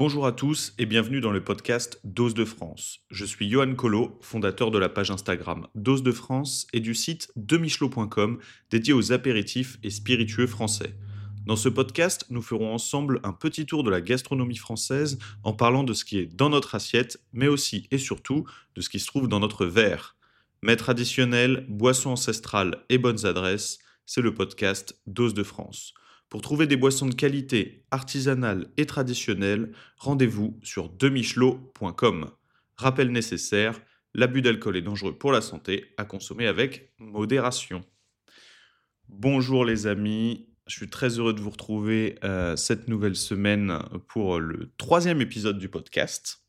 Bonjour à tous et bienvenue dans le podcast Dose de France. Je suis Johan Collot, fondateur de la page Instagram Dose de France et du site demichelot.com dédié aux apéritifs et spiritueux français. Dans ce podcast, nous ferons ensemble un petit tour de la gastronomie française en parlant de ce qui est dans notre assiette, mais aussi et surtout de ce qui se trouve dans notre verre. Mets traditionnels, boissons ancestrales et bonnes adresses, c'est le podcast Dose de France. Pour trouver des boissons de qualité, artisanales et traditionnelles, rendez-vous sur demichelot.com. Rappel nécessaire, l'abus d'alcool est dangereux pour la santé, à consommer avec modération. Bonjour les amis, je suis très heureux de vous retrouver cette nouvelle semaine pour le troisième épisode du podcast.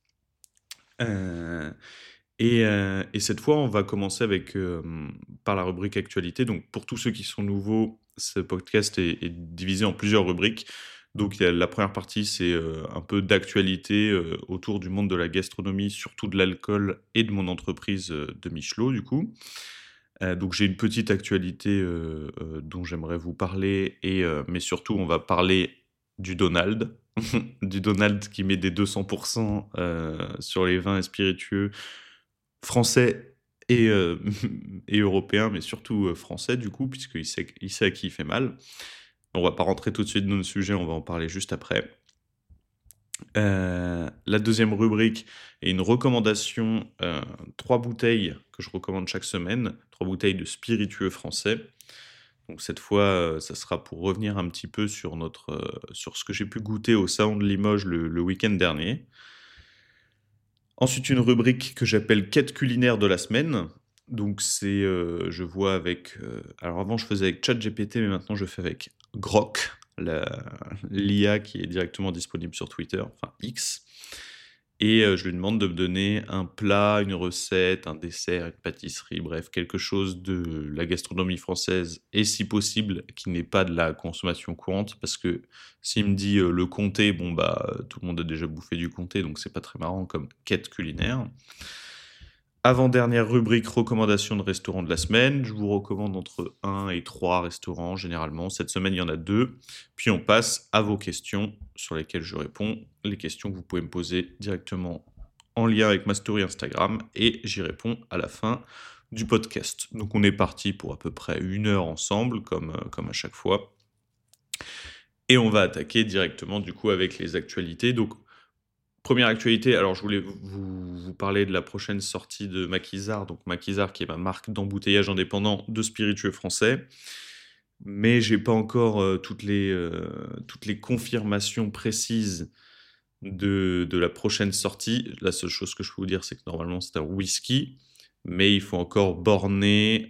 Et cette fois, on va commencer par la rubrique actualité. Donc, pour tous ceux qui sont nouveaux, ce podcast est divisé en plusieurs rubriques. Donc, la première partie, c'est un peu d'actualité autour du monde de la gastronomie, surtout de l'alcool et de mon entreprise de Michelot, du coup. Donc, j'ai une petite actualité dont j'aimerais vous parler, mais surtout, on va parler du Donald. Du Donald qui met des 200% sur les vins et spiritueux français et européen, mais surtout français du coup, puisqu'il sait à qui il fait mal. On va pas rentrer tout de suite dans le sujet, on va en parler juste après. La deuxième rubrique est une recommandation, 3 bouteilles que je recommande chaque semaine, 3 bouteilles de spiritueux français. Donc cette fois, ça sera pour revenir un petit peu sur sur ce que j'ai pu goûter au salon de Limoges le week-end dernier. Ensuite, une rubrique que j'appelle quête culinaire de la semaine. Donc c'est, je vois avec, alors avant je faisais avec ChatGPT, mais maintenant je fais avec Grok, l'IA qui est directement disponible sur Twitter, enfin X. Et je lui demande de me donner un plat, une recette, un dessert, une pâtisserie, bref, quelque chose de la gastronomie française et si possible qui n'est pas de la consommation courante. Parce que s'il me dit le comté, bon bah tout le monde a déjà bouffé du comté, donc c'est pas très marrant comme quête culinaire. Avant-dernière rubrique recommandation de restaurants de la semaine. Je vous recommande entre 1 et 3 restaurants généralement. Cette semaine, il y en a 2. Puis on passe à vos questions sur lesquelles je réponds. Les questions que vous pouvez me poser directement en lien avec ma story Instagram et j'y réponds à la fin du podcast. Donc on est parti pour à peu près 1 heure ensemble, comme à chaque fois. Et on va attaquer directement du coup avec les actualités. Donc première actualité, alors je voulais vous parler de la prochaine sortie de Maquisard. Donc Maquisard qui est ma marque d'embouteillage indépendant de spiritueux français. Mais j'ai pas encore toutes les confirmations précises de la prochaine sortie. La seule chose que je peux vous dire, c'est que normalement c'est un whisky, mais il faut encore borner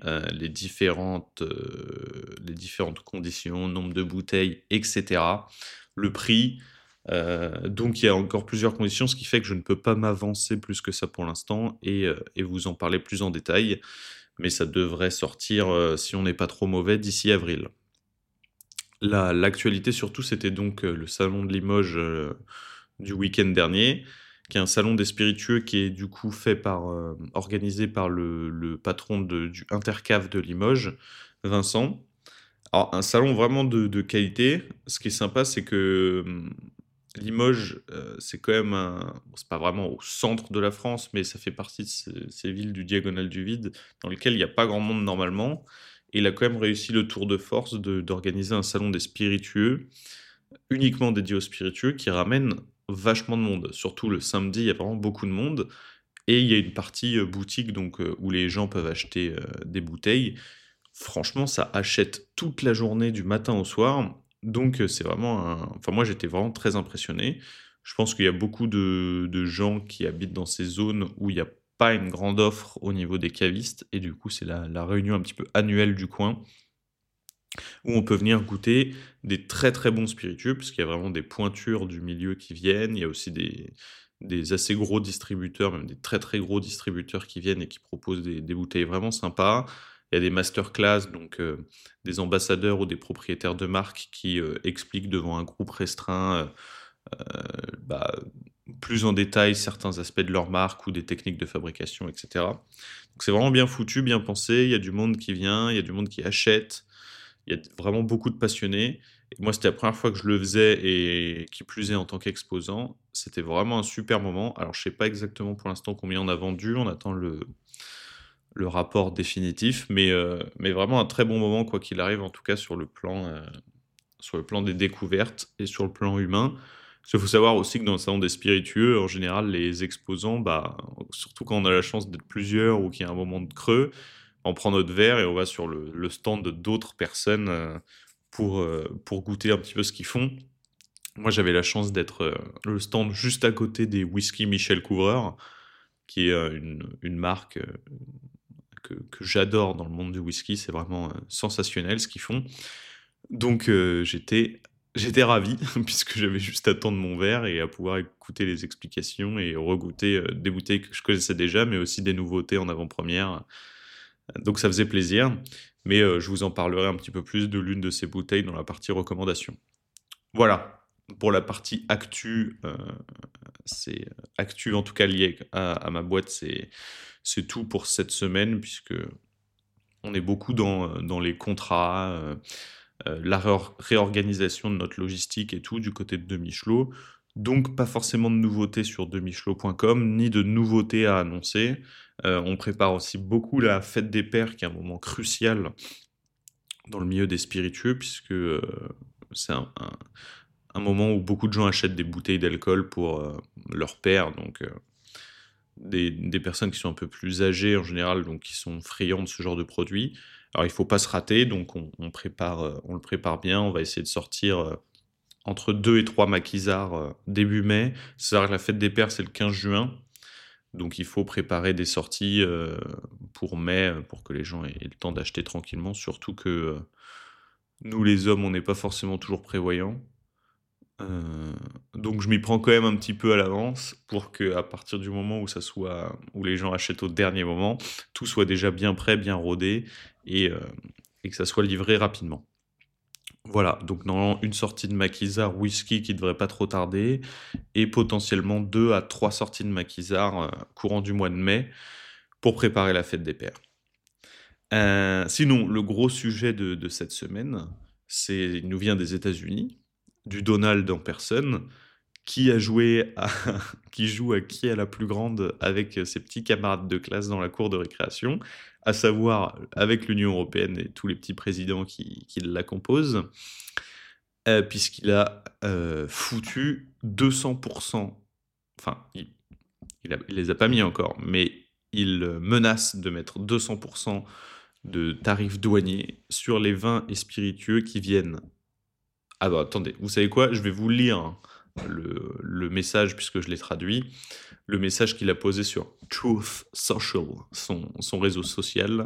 les différentes conditions, nombre de bouteilles, etc. Le prix. Donc il y a encore plusieurs conditions, ce qui fait que je ne peux pas m'avancer plus que ça pour l'instant et vous en parler plus en détail. Mais ça devrait sortir, si on n'est pas trop mauvais, d'ici avril. L'actualité surtout, c'était donc le salon de Limoges du week-end dernier, qui est un salon des spiritueux qui est du coup organisé par le patron du Intercave de Limoges, Vincent. Alors, un salon vraiment de qualité. Ce qui est sympa, c'est que Limoges, c'est quand même bon, c'est pas vraiment au centre de la France, mais ça fait partie de ces villes du diagonale du vide, dans lesquelles il n'y a pas grand monde normalement. Et il a quand même réussi le tour de force d'organiser un salon des spiritueux, uniquement dédié aux spiritueux, qui ramène vachement de monde. Surtout le samedi, il y a vraiment beaucoup de monde. Et il y a une partie boutique donc, où les gens peuvent acheter des bouteilles. Franchement, ça achète toute la journée du matin au soir. Donc, c'est vraiment enfin, moi, j'étais vraiment très impressionné. Je pense qu'il y a beaucoup de gens qui habitent dans ces zones où il n'y a pas une grande offre au niveau des cavistes. Et du coup, c'est la réunion un petit peu annuelle du coin où on peut venir goûter des très très bons spiritueux, puisqu'il y a vraiment des pointures du milieu qui viennent. Il y a aussi des assez gros distributeurs, même des très très gros distributeurs qui viennent et qui proposent des bouteilles vraiment sympas. Il y a des masterclass, donc des ambassadeurs ou des propriétaires de marques qui expliquent devant un groupe restreint bah, plus en détail certains aspects de leur marque ou des techniques de fabrication, etc. Donc c'est vraiment bien foutu, bien pensé. Il y a du monde qui vient, il y a du monde qui achète. Il y a vraiment beaucoup de passionnés. Et moi, c'était la première fois que je le faisais et qui plus est en tant qu'exposant. C'était vraiment un super moment. Alors, je sais pas exactement pour l'instant combien on a vendu. On attend le rapport définitif, mais vraiment un très bon moment, quoi qu'il arrive, en tout cas sur le plan des découvertes et sur le plan humain. Parce qu'il faut savoir aussi que dans le salon des spiritueux, en général, les exposants, bah, surtout quand on a la chance d'être plusieurs ou qu'il y a un moment de creux, on prend notre verre et on va sur le stand d'autres personnes pour goûter un petit peu ce qu'ils font. Moi, j'avais la chance d'être le stand juste à côté des whisky Michel Couvreur, qui est une marque que j'adore dans le monde du whisky. C'est vraiment sensationnel ce qu'ils font. Donc j'étais ravi puisque j'avais juste à tendre mon verre et à pouvoir écouter les explications et regoûter des bouteilles que je connaissais déjà, mais aussi des nouveautés en avant-première. Donc ça faisait plaisir. Mais je vous en parlerai un petit peu plus de l'une de ces bouteilles dans la partie recommandation. Voilà, pour la partie actu, c'est actu en tout cas lié à ma boîte, c'est tout pour cette semaine puisque on est beaucoup dans les contrats, la réorganisation de notre logistique et tout du côté de Demichelot. Donc pas forcément de nouveautés sur demichelot.com, ni de nouveautés à annoncer. On prépare aussi beaucoup la fête des pères, qui est un moment crucial dans le milieu des spiritueux, puisque c'est un moment où beaucoup de gens achètent des bouteilles d'alcool pour leur père, donc des personnes qui sont un peu plus âgées en général, donc qui sont friands de ce genre de produit. Alors il faut pas se rater, donc on le prépare bien. On va essayer de sortir entre 2 et 3 maquisards début mai. C'est-à-dire que la fête des pères, c'est le 15 juin. Donc il faut préparer des sorties pour mai, pour que les gens aient le temps d'acheter tranquillement. Surtout que nous, les hommes, on n'est pas forcément toujours prévoyants. Donc je m'y prends quand même un petit peu à l'avance pour que à partir du moment où les gens achètent au dernier moment, tout soit déjà bien prêt, bien rodé et que ça soit livré rapidement. Voilà, donc normalement une sortie de maquisard whisky qui devrait pas trop tarder et potentiellement 2 à 3 sorties de maquisard courant du mois de mai pour préparer la fête des pères. Sinon, le gros sujet de cette semaine, il nous vient des États-Unis, du Donald en personne, qui a joué à qui joue à qui est la plus grande avec ses petits camarades de classe dans la cour de récréation, à savoir avec l'Union européenne et tous les petits présidents qui la composent, puisqu'il a foutu 200%, enfin, il les a pas mis encore, mais il menace de mettre 200% de tarifs douaniers sur les vins et spiritueux qui viennent. Ah bah attendez, vous savez quoi? Je vais vous lire le message puisque je l'ai traduit. Le message qu'il a posé sur Truth Social, son réseau social,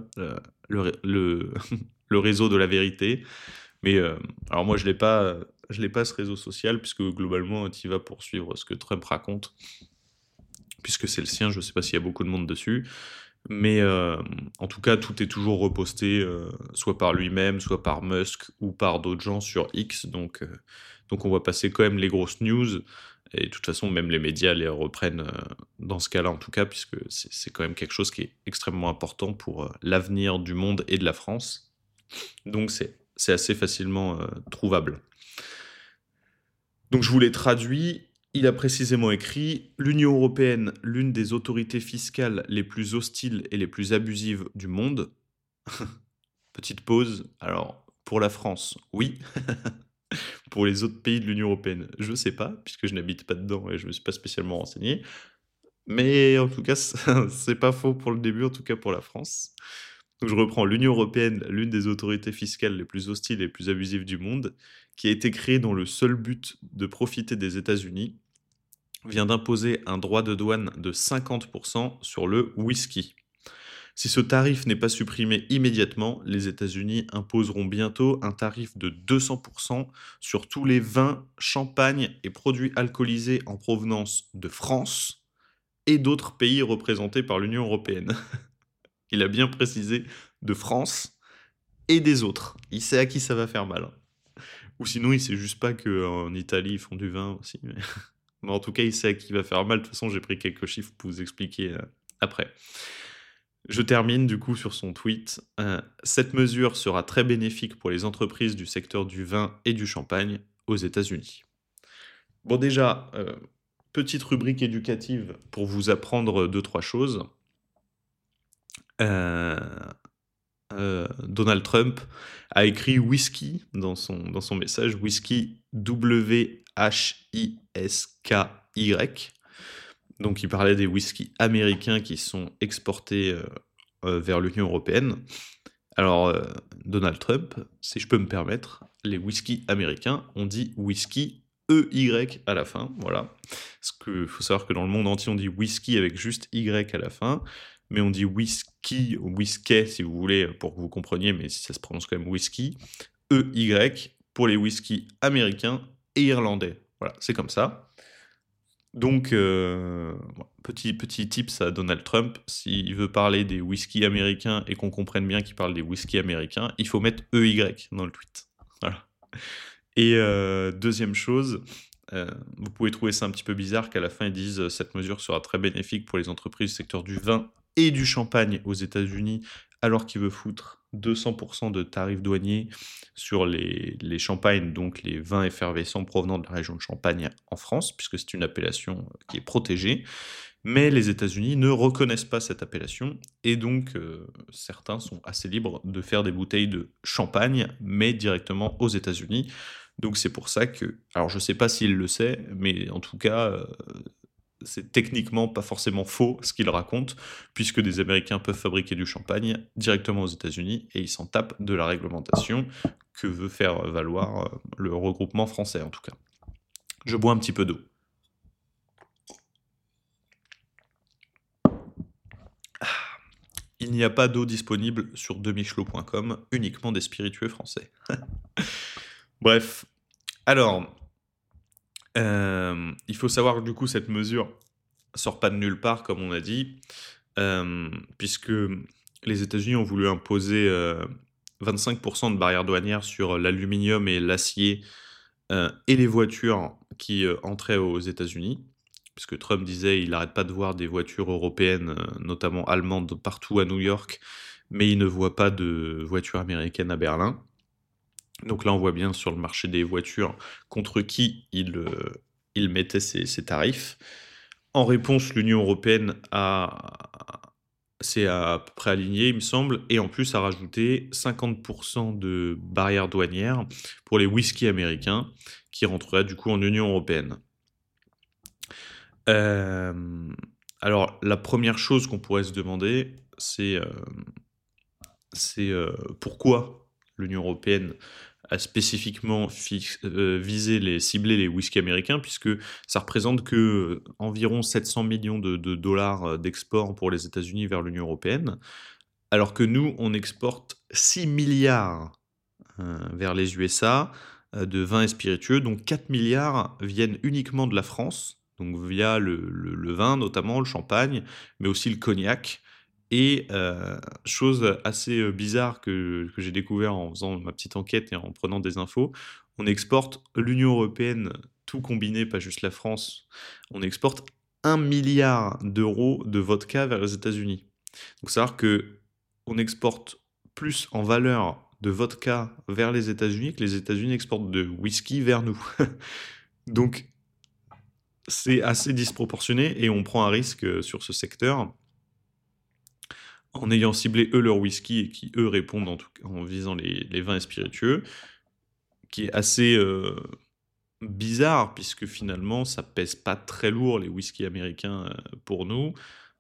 le le réseau de la vérité. Mais alors moi je l'ai pas ce réseau social puisque globalement tu y vas pour suivre ce que Trump raconte, puisque c'est le sien. Je sais pas s'il y a beaucoup de monde dessus. Mais en tout cas, tout est toujours reposté, soit par lui-même, soit par Musk ou par d'autres gens sur X. Donc on va passer quand même les grosses news. Et de toute façon, même les médias les reprennent dans ce cas-là, en tout cas, puisque c'est quand même quelque chose qui est extrêmement important pour l'avenir du monde et de la France. Donc c'est assez facilement trouvable. Donc je vous l'ai traduit. Il a précisément écrit l'Union européenne, l'une des autorités fiscales les plus hostiles et les plus abusives du monde. Petite pause. Alors, pour la France, oui. Pour les autres pays de l'Union européenne, je sais pas, puisque je n'habite pas dedans et je me suis pas spécialement renseigné. Mais en tout cas, c'est pas faux pour le début, en tout cas pour la France. Donc je reprends l'Union européenne, l'une des autorités fiscales les plus hostiles et les plus abusives du monde, qui a été créée dans le seul but de profiter des États-Unis, vient d'imposer un droit de douane de 50% sur le whisky. Si ce tarif n'est pas supprimé immédiatement, les États-Unis imposeront bientôt un tarif de 200% sur tous les vins, champagnes et produits alcoolisés en provenance de France et d'autres pays représentés par l'Union européenne. Il a bien précisé de France et des autres. Il sait à qui ça va faire mal. Ou sinon, il sait juste pas qu'en Italie, ils font du vin aussi. Mais en tout cas, il sait à qui va faire mal. De toute façon, j'ai pris quelques chiffres pour vous expliquer après. Je termine du coup sur son tweet. Cette mesure sera très bénéfique pour les entreprises du secteur du vin et du champagne aux États-Unis. Bon déjà, petite rubrique éducative pour vous apprendre deux trois choses. Heu Donald Trump a écrit whisky dans son message, whisky W-H-I-S-K-Y. Donc il parlait des whiskies américains qui sont exportés vers l'Union européenne. Alors, Donald Trump, si je peux me permettre, les whiskies américains, on dit whisky EY à la fin, voilà. Parce qu'il faut savoir que dans le monde entier, on dit whisky avec juste Y à la fin, mais on dit whisky ou whisky si vous voulez, pour que vous compreniez, mais ça se prononce quand même whisky, EY pour les whiskies américains et irlandais. Voilà, c'est comme ça. Donc, petit tips à Donald Trump, s'il veut parler des whiskies américains et qu'on comprenne bien qu'il parle des whiskies américains, il faut mettre EY dans le tweet. Voilà. Et deuxième chose, vous pouvez trouver ça un petit peu bizarre qu'à la fin ils disent cette mesure sera très bénéfique pour les entreprises du secteur du vin et du champagne aux États-Unis, alors qu'il veut foutre 200% de tarifs douaniers sur les champagnes, donc les vins effervescents provenant de la région de Champagne en France, puisque c'est une appellation qui est protégée. Mais les États-Unis ne reconnaissent pas cette appellation, et donc certains sont assez libres de faire des bouteilles de champagne, mais directement aux États-Unis. Donc c'est pour ça que, alors je ne sais pas s'il le sait, mais en tout cas, c'est techniquement pas forcément faux ce qu'il raconte, puisque des Américains peuvent fabriquer du champagne directement aux États-Unis, et ils s'en tapent de la réglementation que veut faire valoir le regroupement français en tout cas. Je bois un petit peu d'eau. Il n'y a pas d'eau disponible sur demichelot.com, uniquement des spiritueux français. Bref, alors, il faut savoir que du coup cette mesure sort pas de nulle part, comme on a dit, puisque les États-Unis ont voulu imposer 25% de barrières douanières sur l'aluminium et l'acier et les voitures qui entraient aux États-Unis. Puisque Trump disait il n'arrête pas de voir des voitures européennes, notamment allemandes, partout à New York, mais il ne voit pas de voitures américaines à Berlin. Donc là, on voit bien sur le marché des voitures contre qui il mettait ses tarifs. En réponse, l'Union européenne s'est à peu près alignée, il me semble, et en plus a rajouté 50% de barrières douanières pour les whiskies américains qui rentreraient du coup en Union européenne. Alors, la première chose qu'on pourrait se demander, c'est pourquoi l'Union européenne a spécifiquement ciblé les whiskies américains, puisque ça représente que environ 700 millions de dollars d'export pour les États-Unis vers l'Union européenne, alors que nous, on exporte 6 milliards vers les USA de vins et spiritueux, dont 4 milliards viennent uniquement de la France, donc via le vin notamment, le champagne, mais aussi le cognac. Et chose assez bizarre que j'ai découvert en faisant ma petite enquête et en prenant des infos, on exporte l'Union européenne, tout combiné, pas juste la France, on exporte 1 milliard d'euros de vodka vers les États-Unis. Donc savoir que on exporte plus en valeur de vodka vers les États-Unis que les États-Unis exportent de whisky vers nous. Donc c'est assez disproportionné et on prend un risque sur ce secteur en ayant ciblé eux leur whisky et qui eux répondent en visant les vins et spiritueux, qui est assez bizarre puisque finalement ça pèse pas très lourd les whiskies américains pour nous.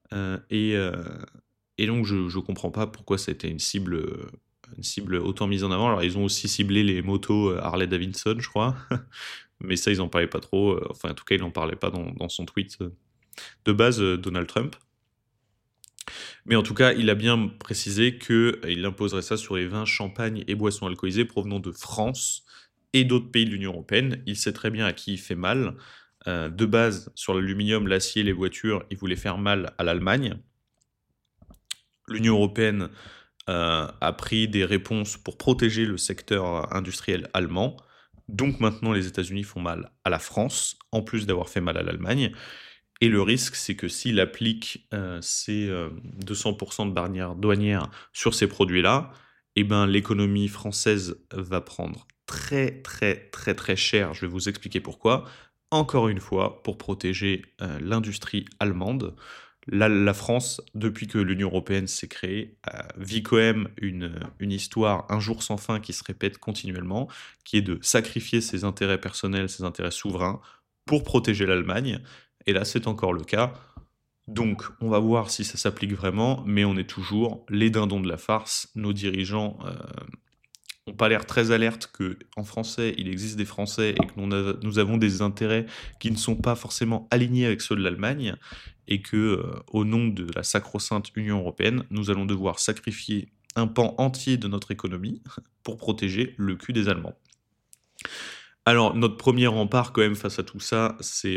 Et donc je comprends pas pourquoi ça a été une cible autant mise en avant. Alors ils ont aussi ciblé les motos Harley Davidson, je crois, mais ça ils en parlaient pas trop. Enfin en tout cas il en parlait pas dans son tweet de base, Donald Trump. Mais en tout cas, il a bien précisé qu'il imposerait ça sur les vins, champagnes et boissons alcoolisées provenant de France et d'autres pays de l'Union européenne. Il sait très bien à qui il fait mal. De base, sur l'aluminium, l'acier, les voitures, il voulait faire mal à l'Allemagne. L'Union européenne a pris des réponses pour protéger le secteur industriel allemand. Donc maintenant, les États-Unis font mal à la France, en plus d'avoir fait mal à l'Allemagne. Et le risque, c'est que s'il applique ces 200% de barrières douanières sur ces produits-là, eh ben, l'économie française va prendre très très très très cher. Je vais vous expliquer pourquoi. Encore une fois, pour protéger l'industrie allemande. La France, depuis que l'Union européenne s'est créée, vit quand même une histoire un jour sans fin qui se répète continuellement, qui est de sacrifier ses intérêts personnels, ses intérêts souverains pour protéger l'Allemagne. Et là, c'est encore le cas. Donc, on va voir si ça s'applique vraiment, mais on est toujours les dindons de la farce. Nos dirigeants n'ont pas l'air très alertes qu'en français, il existe des Français et que nous avons des intérêts qui ne sont pas forcément alignés avec ceux de l'Allemagne et que, au nom de la sacro-sainte Union européenne, nous allons devoir sacrifier un pan entier de notre économie pour protéger le cul des Allemands. Alors, notre premier rempart quand même face à tout ça,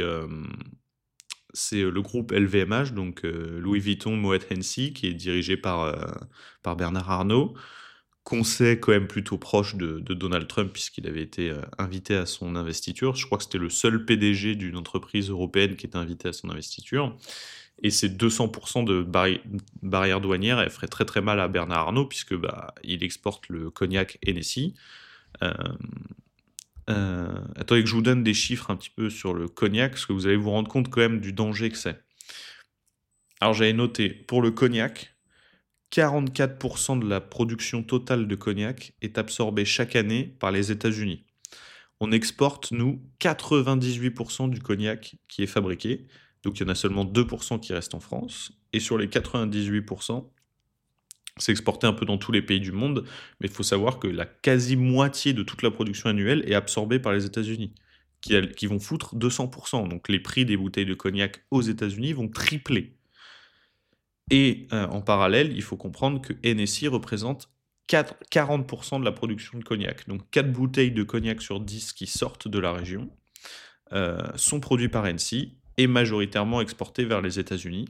c'est le groupe LVMH, donc Louis Vuitton Moet Hennessy, qui est dirigé par Bernard Arnault, qu'on sait quand même plutôt proche de Donald Trump, puisqu'il avait été invité à son investiture. Je crois que c'était le seul PDG d'une entreprise européenne qui était invité à son investiture. Et ces 200% de barrières douanières, elles feraient très très mal à Bernard Arnault, puisque il exporte le cognac Hennessy. Euh, Attendez que je vous donne des chiffres un petit peu sur le cognac, parce que vous allez vous rendre compte quand même du danger que c'est. Alors j'avais noté, pour le cognac, 44% de la production totale de cognac est absorbée chaque année par les États-Unis. On exporte, nous, 98% du cognac qui est fabriqué. Donc il y en a seulement 2% qui restent en France. Et sur les 98%, c'est exporté un peu dans tous les pays du monde. Mais il faut savoir que la quasi-moitié de toute la production annuelle est absorbée par les États-Unis, qui vont foutre 200%. Donc les prix des bouteilles de cognac aux États-Unis vont tripler. Et en parallèle, il faut comprendre que Hennessy représente 40% de la production de cognac. Donc 4 bouteilles de cognac sur 10 qui sortent de la région sont produits par Hennessy et majoritairement exportés vers les États-Unis.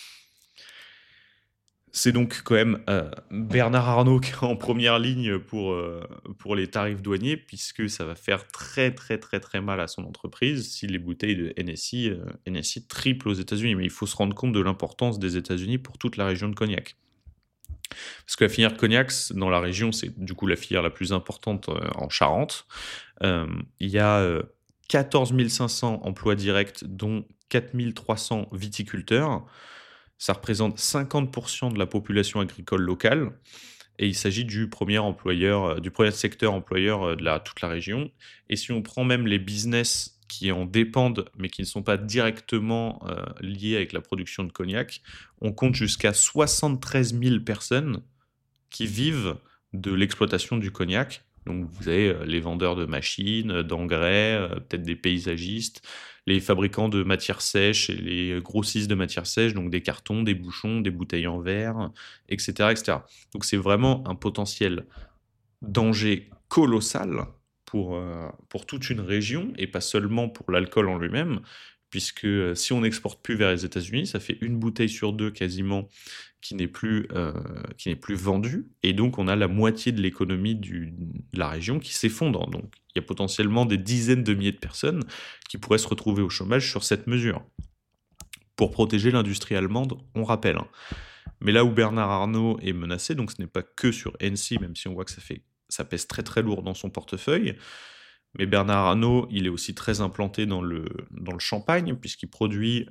C'est donc quand même Bernard Arnault qui est en première ligne pour les tarifs douaniers, puisque ça va faire très très très très mal à son entreprise si les bouteilles de Hennessy triplent aux États-Unis. Mais il faut se rendre compte de l'importance des États-Unis pour toute la région de Cognac. Parce que la filière Cognac, dans la région, c'est du coup la filière la plus importante en Charente. Il y a 14 500 emplois directs, dont 4 300 viticulteurs. Ça représente 50% de la population agricole locale. Et il s'agit du premier employeur, du premier secteur employeur de toute la région. Et si on prend même les business qui en dépendent, mais qui ne sont pas directement liés avec la production de cognac, on compte jusqu'à 73 000 personnes qui vivent de l'exploitation du cognac. Donc vous avez les vendeurs de machines, d'engrais, peut-être des paysagistes, les fabricants de matières sèches et les grossistes de matières sèches, donc des cartons, des bouchons, des bouteilles en verre, etc. etc. Donc c'est vraiment un potentiel danger colossal pour toute une région, et pas seulement pour l'alcool en lui-même, puisque si on n'exporte plus vers les États-Unis, ça fait une bouteille sur deux quasiment qui n'est plus vendue, et donc on a la moitié de l'économie de la région qui s'effondre. Donc il y a potentiellement des dizaines de milliers de personnes qui pourraient se retrouver au chômage sur cette mesure. Pour protéger l'industrie allemande, on rappelle. Mais là où Bernard Arnault est menacé, donc ce n'est pas que sur Hennessy, même si on voit que ça pèse très très lourd dans son portefeuille, mais Bernard Arnault, il est aussi très implanté dans le champagne, puisqu'il produit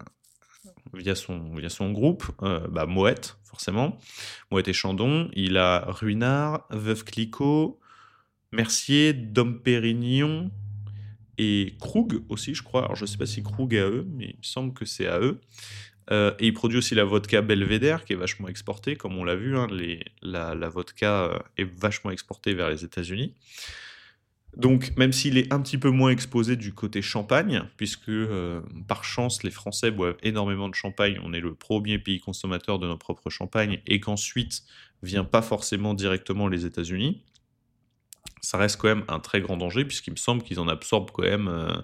via son groupe Moët, forcément, Moët et Chandon. Il a Ruinart, Veuve Clicquot, Mercier, Dom Pérignon et Krug aussi, je crois. Alors je ne sais pas si Krug est à eux, mais il me semble que c'est à eux. Et il produit aussi la vodka Belvedere, qui est vachement exportée, comme on l'a vu, hein, la vodka est vachement exportée vers les États-Unis. Donc, même s'il est un petit peu moins exposé du côté champagne, puisque par chance, les Français boivent énormément de champagne, on est le premier pays consommateur de notre propre champagne, et qu'ensuite vient pas forcément directement les États-Unis, ça reste quand même un très grand danger, puisqu'il me semble qu'ils en absorbent quand même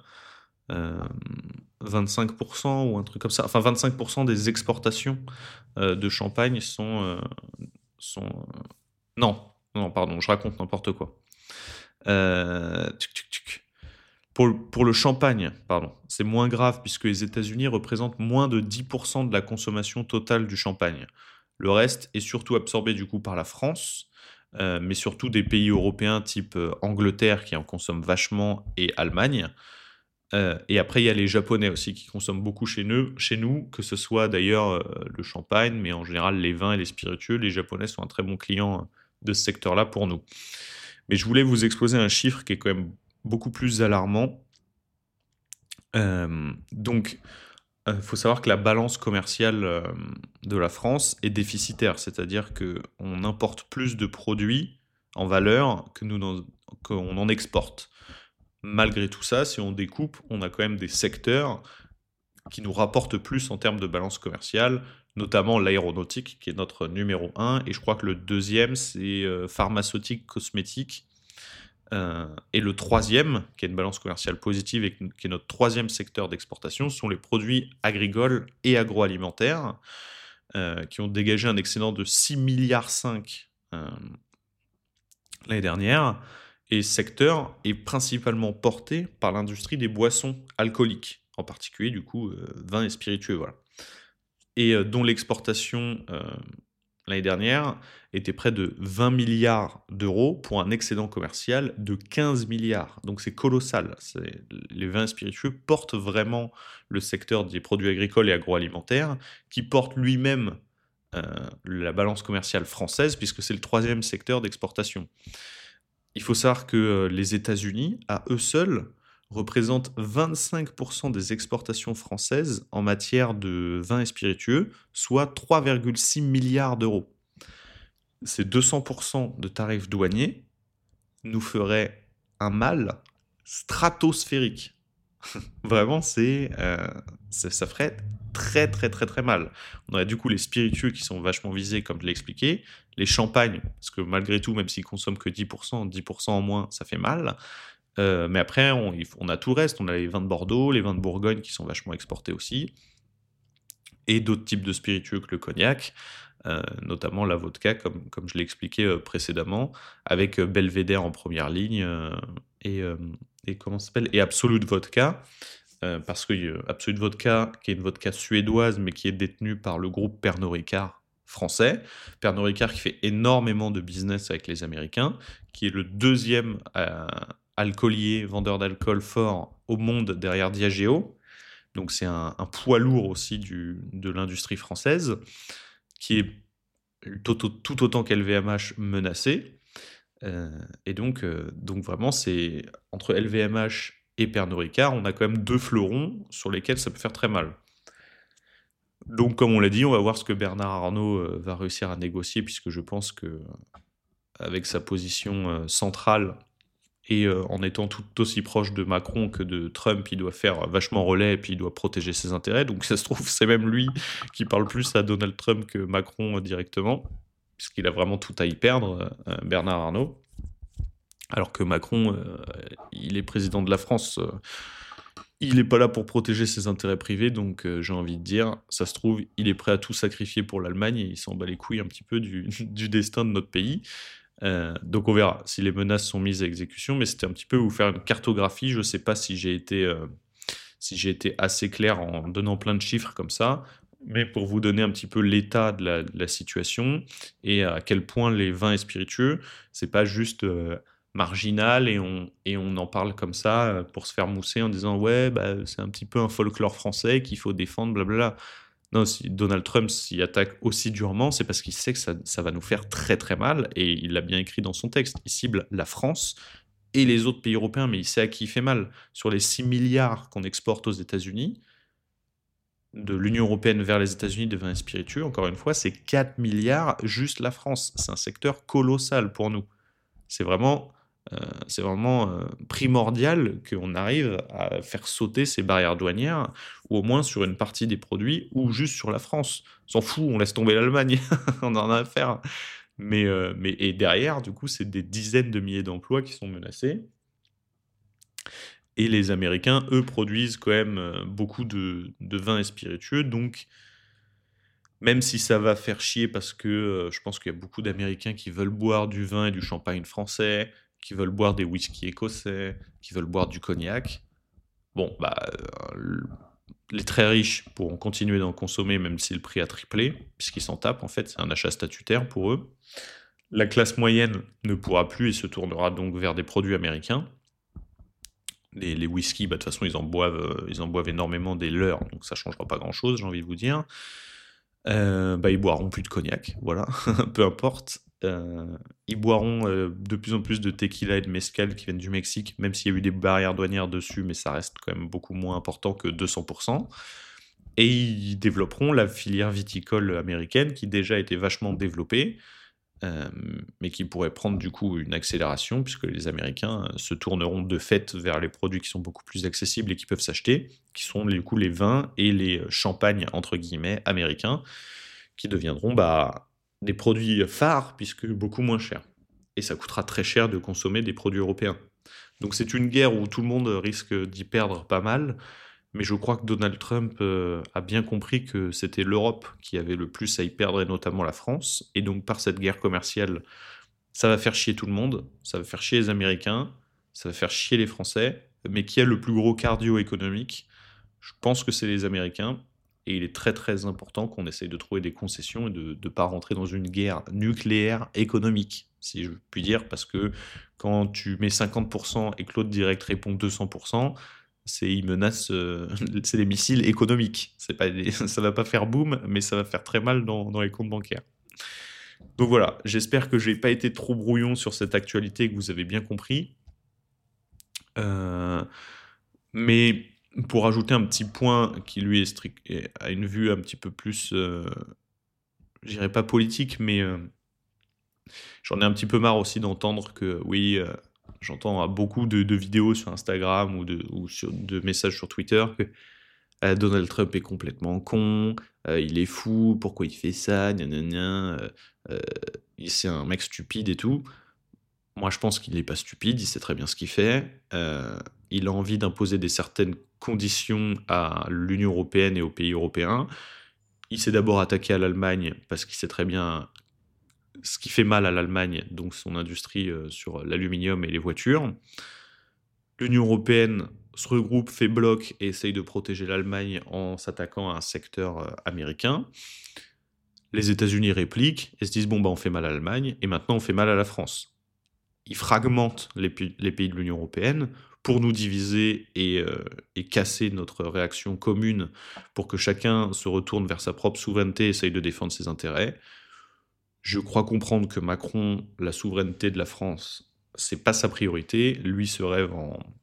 25% ou un truc comme ça. Enfin, 25% des exportations de champagne sont... Non, non, pardon, je raconte n'importe quoi. Tuc, tuc, tuc. Pour le champagne, pardon, c'est moins grave puisque les États-Unis représentent moins de 10% de la consommation totale du champagne. Le reste est surtout absorbé du coup par la France, mais surtout des pays européens type Angleterre qui en consomment vachement et Allemagne. Et après, il y a les Japonais aussi qui consomment beaucoup chez nous, que ce soit d'ailleurs le champagne, mais en général les vins et les spiritueux. Les Japonais sont un très bon client de ce secteur-là pour nous. Mais je voulais vous exposer un chiffre qui est quand même beaucoup plus alarmant. Donc, il faut savoir que la balance commerciale de la France est déficitaire, c'est-à-dire qu'on importe plus de produits en valeur qu'on en exporte. Malgré tout ça, si on découpe, on a quand même des secteurs qui nous rapportent plus en termes de balance commerciale, notamment l'aéronautique, qui est notre numéro un, et je crois que le deuxième, c'est pharmaceutique, cosmétique, et le troisième, qui a une balance commerciale positive et qui est notre troisième secteur d'exportation, sont les produits agricoles et agroalimentaires, qui ont dégagé un excédent de 6,5 milliards l'année dernière. Et ce secteur est principalement porté par l'industrie des boissons alcooliques, en particulier du coup vins et spiritueux, voilà. Et dont l'exportation l'année dernière était près de 20 milliards d'euros pour un excédent commercial de 15 milliards. Donc c'est colossal. Les vins spiritueux portent vraiment le secteur des produits agricoles et agroalimentaires, qui porte lui-même la balance commerciale française, puisque c'est le troisième secteur d'exportation. Il faut savoir que les États-Unis, à eux seuls, représentent 25% des exportations françaises en matière de vins et spiritueux, soit 3,6 milliards d'euros. Ces 200% de tarifs douaniers nous feraient un mal stratosphérique. Vraiment, ça ferait très très très très mal. On aurait du coup les spiritueux qui sont vachement visés, comme je l'ai expliqué, les champagnes, parce que malgré tout, même s'ils consomment que 10% en moins, ça fait mal. Mais après, on a tout le reste. On a les vins de Bordeaux, les vins de Bourgogne qui sont vachement exportés aussi, et d'autres types de spiritueux que le cognac, notamment la vodka, comme je l'ai expliqué précédemment, avec Belvedere en première ligne, et comment ça s'appelle, et Absolut Vodka, parce que Absolut Vodka, qui est une vodka suédoise, mais qui est détenue par le groupe Pernod Ricard français. Pernod Ricard qui fait énormément de business avec les Américains, qui est le deuxième alcoolier, vendeur d'alcool fort au monde derrière Diageo. Donc c'est un poids lourd aussi de l'industrie française, qui est tout autant qu'LVMH menacé. Et donc vraiment, c'est entre LVMH et Pernod Ricard, on a quand même deux fleurons sur lesquels ça peut faire très mal. Donc, comme on l'a dit, on va voir ce que Bernard Arnault va réussir à négocier, puisque je pense que avec sa position centrale et en étant tout aussi proche de Macron que de Trump, il doit faire vachement relais et puis il doit protéger ses intérêts. Donc, ça se trouve, c'est même lui qui parle plus à Donald Trump que Macron directement, puisqu'il a vraiment tout à y perdre, Bernard Arnault. Alors que Macron, il est président de la France, il n'est pas là pour protéger ses intérêts privés, donc j'ai envie de dire, ça se trouve, il est prêt à tout sacrifier pour l'Allemagne et il s'en bat les couilles un petit peu du destin de notre pays. Donc on verra si les menaces sont mises à exécution, mais c'était un petit peu vous faire une cartographie. Je ne sais pas si j'ai été assez clair en donnant plein de chiffres comme ça, mais pour vous donner un petit peu l'état de la situation et à quel point les vins et spiritueux, c'est pas juste marginal et on en parle comme ça pour se faire mousser en disant ouais, bah, c'est un petit peu un folklore français qu'il faut défendre, blablabla. Non, si Donald Trump s'y attaque aussi durement, c'est parce qu'il sait que ça va nous faire très très mal, et il l'a bien écrit dans son texte. Il cible la France et les autres pays européens, mais il sait à qui il fait mal. Sur les 6 milliards qu'on exporte aux États-Unis, de l'Union européenne vers les États-Unis de vins et spiritueux, encore une fois, c'est 4 milliards juste la France. C'est un secteur colossal pour nous. C'est vraiment, primordial qu'on arrive à faire sauter ces barrières douanières, ou au moins sur une partie des produits, ou juste sur la France. On s'en fout, on laisse tomber l'Allemagne, on en a à faire. Et derrière, du coup, c'est des dizaines de milliers d'emplois qui sont menacés. Et les Américains, eux, produisent quand même beaucoup de vins et spiritueux. Donc, même si ça va faire chier parce que je pense qu'il y a beaucoup d'Américains qui veulent boire du vin et du champagne français, qui veulent boire des whisky écossais, qui veulent boire du cognac. Bon, bah, les très riches pourront continuer d'en consommer même si le prix a triplé, puisqu'ils s'en tapent en fait, c'est un achat statutaire pour eux. La classe moyenne ne pourra plus et se tournera donc vers des produits américains. Les whisky, bah, de toute façon, ils en boivent énormément des leurs, donc ça changera pas grand-chose, j'ai envie de vous dire. Bah, ils boiront plus de cognac, voilà, peu importe. Ils boiront de plus en plus de tequila et de mezcal qui viennent du Mexique, même s'il y a eu des barrières douanières dessus, mais ça reste quand même beaucoup moins important que 200%. Et ils développeront la filière viticole américaine qui déjà était vachement développée, mais qui pourrait prendre du coup une accélération, puisque les Américains se tourneront de fait vers les produits qui sont beaucoup plus accessibles et qui peuvent s'acheter, qui sont du coup les vins et les champagnes entre guillemets américains, qui deviendront des produits phares, puisque beaucoup moins chers. Et ça coûtera très cher de consommer des produits européens. Donc c'est une guerre où tout le monde risque d'y perdre pas mal, mais je crois que Donald Trump a bien compris que c'était l'Europe qui avait le plus à y perdre, et notamment la France. Et donc par cette guerre commerciale, ça va faire chier tout le monde, ça va faire chier les Américains, ça va faire chier les Français, mais qui a le plus gros cardio économique? Je pense que c'est les Américains, et il est très très important qu'on essaye de trouver des concessions et de ne pas rentrer dans une guerre nucléaire économique, si je puis dire, parce que quand tu mets 50% et que l'autre direct répond 200%, ils menacent, c'est des missiles économiques. Ça va pas faire boum, mais ça va faire très mal dans les comptes bancaires. Donc voilà, j'espère que j'ai pas été trop brouillon sur cette actualité et que vous avez bien compris. Euh, mais pour ajouter un petit point qui lui est strict, a une vue un petit peu plus, je dirais pas politique, mais j'en ai un petit peu marre aussi d'entendre que oui, j'entends beaucoup de vidéos sur Instagram de messages sur Twitter que Donald Trump est complètement con, il est fou, pourquoi il fait ça, gna gna gna, c'est un mec stupide et tout. Moi, je pense qu'il n'est pas stupide, il sait très bien ce qu'il fait. Il a envie d'imposer des certaines conditions à l'Union européenne et aux pays européens. Il s'est d'abord attaqué à l'Allemagne parce qu'il sait très bien ce qui fait mal à l'Allemagne, donc son industrie sur l'aluminium et les voitures. L'Union européenne se regroupe, fait bloc et essaye de protéger l'Allemagne en s'attaquant à un secteur américain. Les États-Unis répliquent et se disent bon bah on fait mal à l'Allemagne et maintenant on fait mal à la France. Ils fragmentent les pays de l'Union européenne pour nous diviser et casser notre réaction commune pour que chacun se retourne vers sa propre souveraineté et essaye de défendre ses intérêts. Je crois comprendre que Macron, la souveraineté de la France, c'est pas sa priorité. Lui se rêve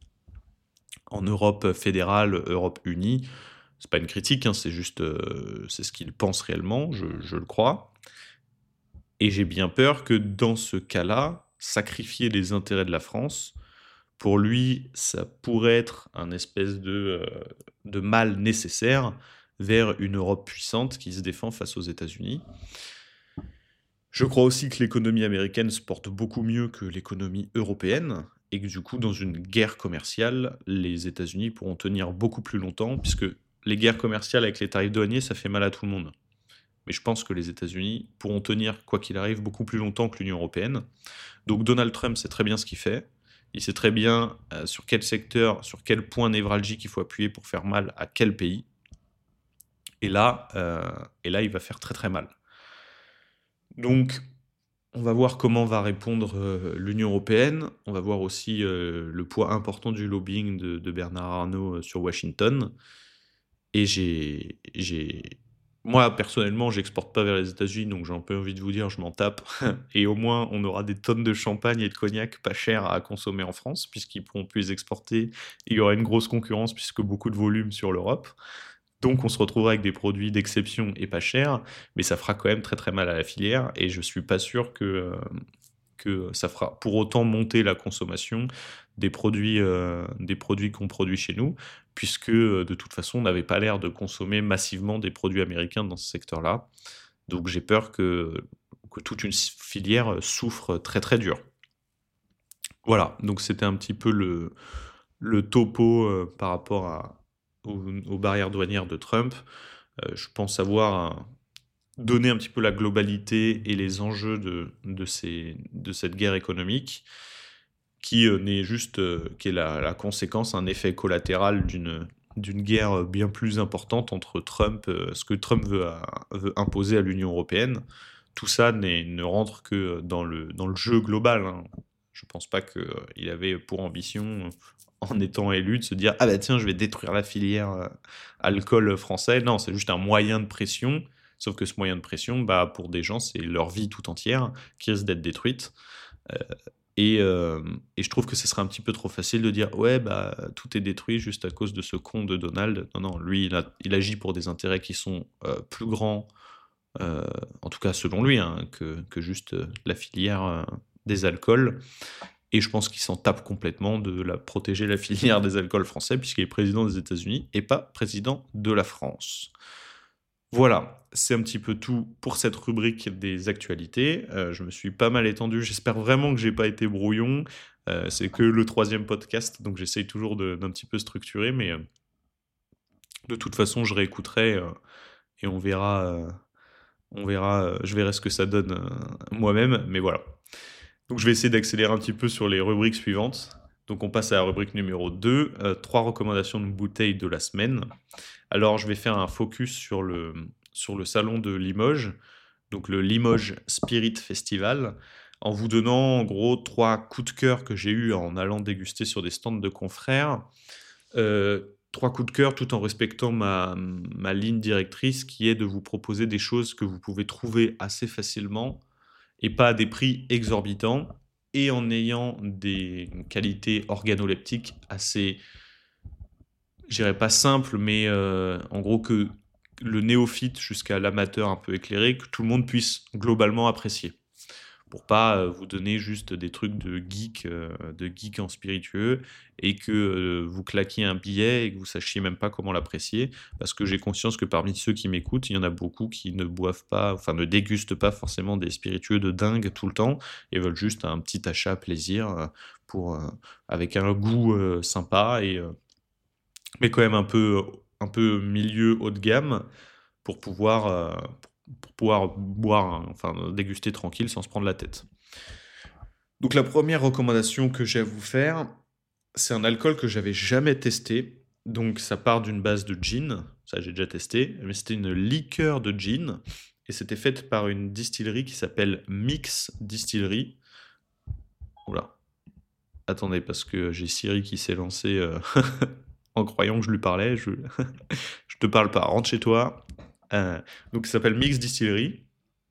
en Europe fédérale, Europe unie. C'est pas une critique, hein, c'est juste c'est ce qu'il pense réellement, je le crois. Et j'ai bien peur que dans ce cas-là, sacrifier les intérêts de la France, pour lui, ça pourrait être un espèce de mal nécessaire vers une Europe puissante qui se défend face aux États-Unis. Je crois aussi que l'économie américaine se porte beaucoup mieux que l'économie européenne, et que du coup, dans une guerre commerciale, les États-Unis pourront tenir beaucoup plus longtemps, puisque les guerres commerciales avec les tarifs douaniers, ça fait mal à tout le monde. Mais je pense que les États-Unis pourront tenir, quoi qu'il arrive, beaucoup plus longtemps que l'Union européenne. Donc Donald Trump sait très bien ce qu'il fait. Il sait très bien sur quel secteur, sur quel point névralgique il faut appuyer pour faire mal à quel pays. Et là, il va faire très très mal. Donc, on va voir comment va répondre l'Union européenne. On va voir aussi le poids important du lobbying de Bernard Arnault sur Washington. Et moi, personnellement, j'exporte pas vers les États-Unis, donc j'ai un peu envie de vous dire, je m'en tape. Et au moins, on aura des tonnes de champagne et de cognac pas chers à consommer en France, puisqu'ils pourront plus les exporter. Il y aura une grosse concurrence, puisque beaucoup de volume sur l'Europe. Donc, on se retrouvera avec des produits d'exception et pas chers, mais ça fera quand même très très mal à la filière. Et je suis pas sûr que ça fera pour autant monter la consommation des produits qu'on produit chez nous, puisque de toute façon, on n'avait pas l'air de consommer massivement des produits américains dans ce secteur-là. Donc j'ai peur que toute une filière souffre très très dur. Voilà, donc c'était un petit peu le topo par rapport aux barrières douanières de Trump. Je pense avoir donné un petit peu la globalité et les enjeux de cette guerre économique. n'est juste, qui est la conséquence, un effet collatéral d'une guerre bien plus importante entre Trump, ce que Trump veut imposer à l'Union européenne. Tout ça ne rentre que dans le jeu global, hein. Je pense pas qu'il avait pour ambition, en étant élu, de se dire ah bah tiens, je vais détruire la filière alcool français. Non, c'est juste un moyen de pression. Sauf que ce moyen de pression, bah, pour des gens, c'est leur vie tout entière qui risque d'être détruite. Euh, et je trouve que ce serait un petit peu trop facile de dire ouais, bah, tout est détruit juste à cause de ce con de Donald. Non, non, lui, il agit pour des intérêts qui sont plus grands, euh, en tout cas selon lui, hein, que juste la filière des alcools. Et je pense qu'il s'en tape complètement de protéger la filière des alcools français, puisqu'il est président des États-Unis et pas président de la France. Voilà, c'est un petit peu tout pour cette rubrique des actualités. Je me suis pas mal étendu. J'espère vraiment que j'ai pas été brouillon. C'est que le troisième podcast, donc j'essaye toujours d'un petit peu structurer, mais de toute façon, je réécouterai et on verra. Je verrai ce que ça donne moi-même, mais voilà. Donc je vais essayer d'accélérer un petit peu sur les rubriques suivantes. Donc on passe à la rubrique numéro 2, 3 recommandations de bouteilles de la semaine. Alors je vais faire un focus sur le salon de Limoges, donc le Limoges Spirit Festival, en vous donnant en gros 3 coups de cœur que j'ai eus en allant déguster sur des stands de confrères. 3 coups de cœur tout en respectant ma ligne directrice qui est de vous proposer des choses que vous pouvez trouver assez facilement et pas à des prix exorbitants et en ayant des qualités organoleptiques assez, je dirais pas simples, mais en gros que le néophyte jusqu'à l'amateur un peu éclairé, que tout le monde puisse globalement apprécier. Pour pas vous donner juste des trucs de geek en spiritueux et que vous claquiez un billet et que vous sachiez même pas comment l'apprécier, parce que j'ai conscience que parmi ceux qui m'écoutent, il y en a beaucoup qui ne boivent pas, enfin ne dégustent pas forcément des spiritueux de dingue tout le temps et veulent juste un petit achat plaisir pour avec un goût sympa mais quand même un peu milieu haut de gamme pour pouvoir boire, hein, enfin déguster tranquille sans se prendre la tête. Donc la première recommandation que j'ai à vous faire, c'est un alcool que j'avais jamais testé. Donc ça part d'une base de gin, ça j'ai déjà testé, mais c'était une liqueur de gin et c'était faite par une distillerie qui s'appelle Mix Distillery. Oula, attendez parce que j'ai Siri qui s'est lancé en croyant que je lui parlais. Je te parle pas, rentre chez toi. Donc ça s'appelle Mix Distillery.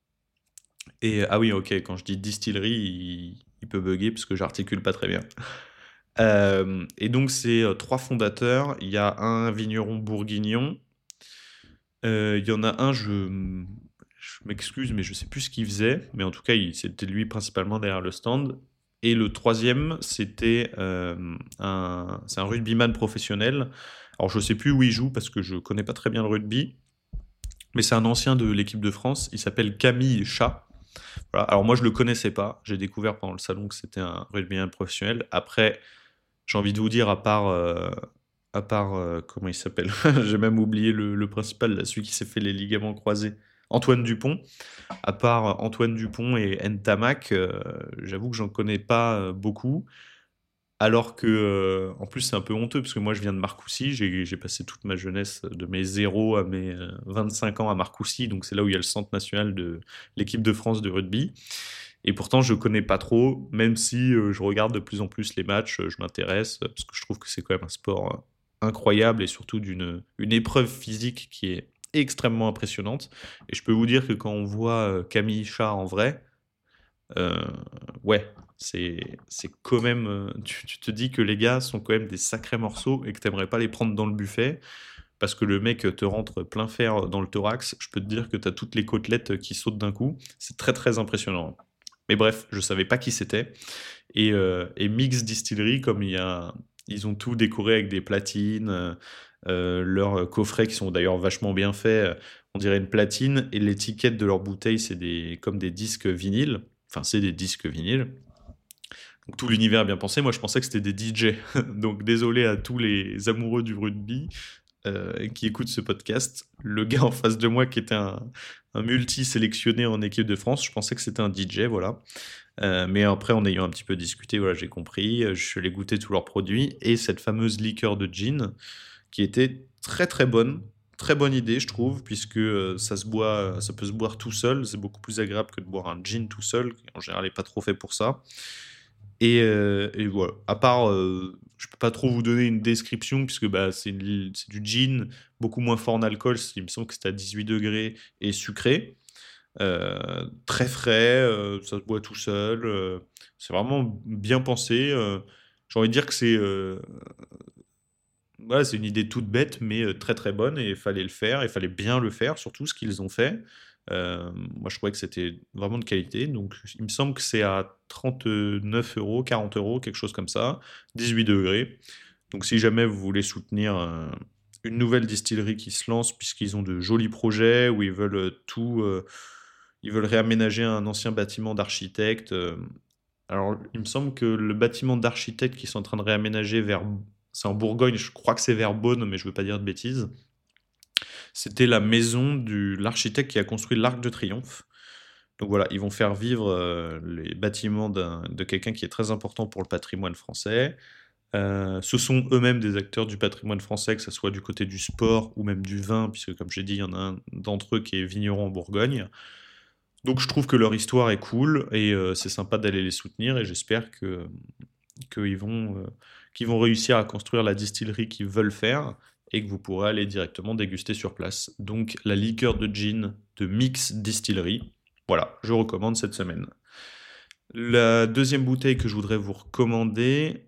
Et ah oui, ok, quand je dis distillerie, il peut bugger parce que j'articule pas très bien. Et donc, c'est 3 fondateurs. Il y a un vigneron bourguignon. Il y en a un, je m'excuse, mais je sais plus ce qu'il faisait. Mais en tout cas, c'était lui principalement derrière le stand. Et le troisième, c'est un rugbyman professionnel. Alors, je sais plus où il joue parce que je connais pas très bien le rugby. Mais c'est un ancien de l'équipe de France. Il s'appelle Camille Chat. Voilà. Alors moi, je le connaissais pas. J'ai découvert pendant le salon que c'était un rugbyman professionnel. Après, j'ai envie de vous dire, à part, comment il s'appelle? J'ai même oublié le principal, là, celui qui s'est fait les ligaments croisés. Antoine Dupont. À part Antoine Dupont et Ntamak, j'avoue que j'en connais pas beaucoup. Alors que, en plus, c'est un peu honteux, parce que moi, je viens de Marcoussis. J'ai passé toute ma jeunesse, de mes 0 à mes 25 ans à Marcoussis. Donc, c'est là où il y a le centre national de l'équipe de France de rugby. Et pourtant, je connais pas trop, même si je regarde de plus en plus les matchs, je m'intéresse, parce que je trouve que c'est quand même un sport incroyable et surtout une épreuve physique qui est extrêmement impressionnante. Et je peux vous dire que quand on voit Camille Chat en vrai, euh, ouais, c'est quand même. Tu te dis que les gars sont quand même des sacrés morceaux et que t'aimerais pas les prendre dans le buffet parce que le mec te rentre plein fer dans le thorax. Je peux te dire que t'as toutes les côtelettes qui sautent d'un coup. C'est très très impressionnant. Mais bref, je savais pas qui c'était. Et Mix Distillery, comme ils ont tout décoré avec des platines, leurs coffrets qui sont d'ailleurs vachement bien faits, on dirait une platine, et l'étiquette de leurs bouteilles, c'est comme des disques vinyles. Enfin, c'est des disques vinyles. Donc tout l'univers est bien pensé. Moi, je pensais que c'était des DJ. Donc désolé à tous les amoureux du rugby. qui écoute ce podcast, le gars en face de moi qui était un multi-sélectionné en équipe de France, je pensais que c'était un DJ, voilà. Mais après, en ayant un petit peu discuté, voilà, j'ai compris. Je suis allé goûter tous leurs produits et cette fameuse liqueur de gin qui était très très bonne. Très bonne idée, je trouve, puisque ça se boit, ça peut se boire tout seul. C'est beaucoup plus agréable que de boire un gin tout seul, qui en général n'est pas trop fait pour ça. Et voilà. À part, je peux pas trop vous donner une description, puisque bah, c'est du gin, beaucoup moins fort en alcool. Il me semble que c'est à 18 degrés et sucré. Très frais, ça se boit tout seul. C'est vraiment bien pensé. J'ai envie de dire que voilà, c'est une idée toute bête, mais très très bonne, et il fallait le faire, il fallait bien le faire, surtout ce qu'ils ont fait. Moi, je trouvais que c'était vraiment de qualité. Donc, il me semble que c'est à 39 euros, 40 euros, quelque chose comme ça, 18 degrés. Donc, si jamais vous voulez soutenir une nouvelle distillerie qui se lance, puisqu'ils ont de jolis projets où ils veulent ils veulent réaménager un ancien bâtiment d'architecte. Alors, il me semble que le bâtiment d'architecte qu'ils sont en train de réaménager c'est en Bourgogne, je crois que c'est vers Beaune, mais je veux pas dire de bêtises. C'était la maison de l'architecte qui a construit l'Arc de Triomphe. Donc voilà, ils vont faire vivre les bâtiments de quelqu'un qui est très important pour le patrimoine français. Ce sont eux-mêmes des acteurs du patrimoine français, que ce soit du côté du sport ou même du vin, puisque comme j'ai dit, il y en a un d'entre eux qui est vigneron en Bourgogne. Donc je trouve que leur histoire est cool et c'est sympa d'aller les soutenir, et j'espère qu'ils vont réussir à construire la distillerie qu'ils veulent faire et que vous pourrez aller directement déguster sur place. Donc la liqueur de gin de Mix Distillery, voilà, je recommande cette semaine. La deuxième bouteille que je voudrais vous recommander,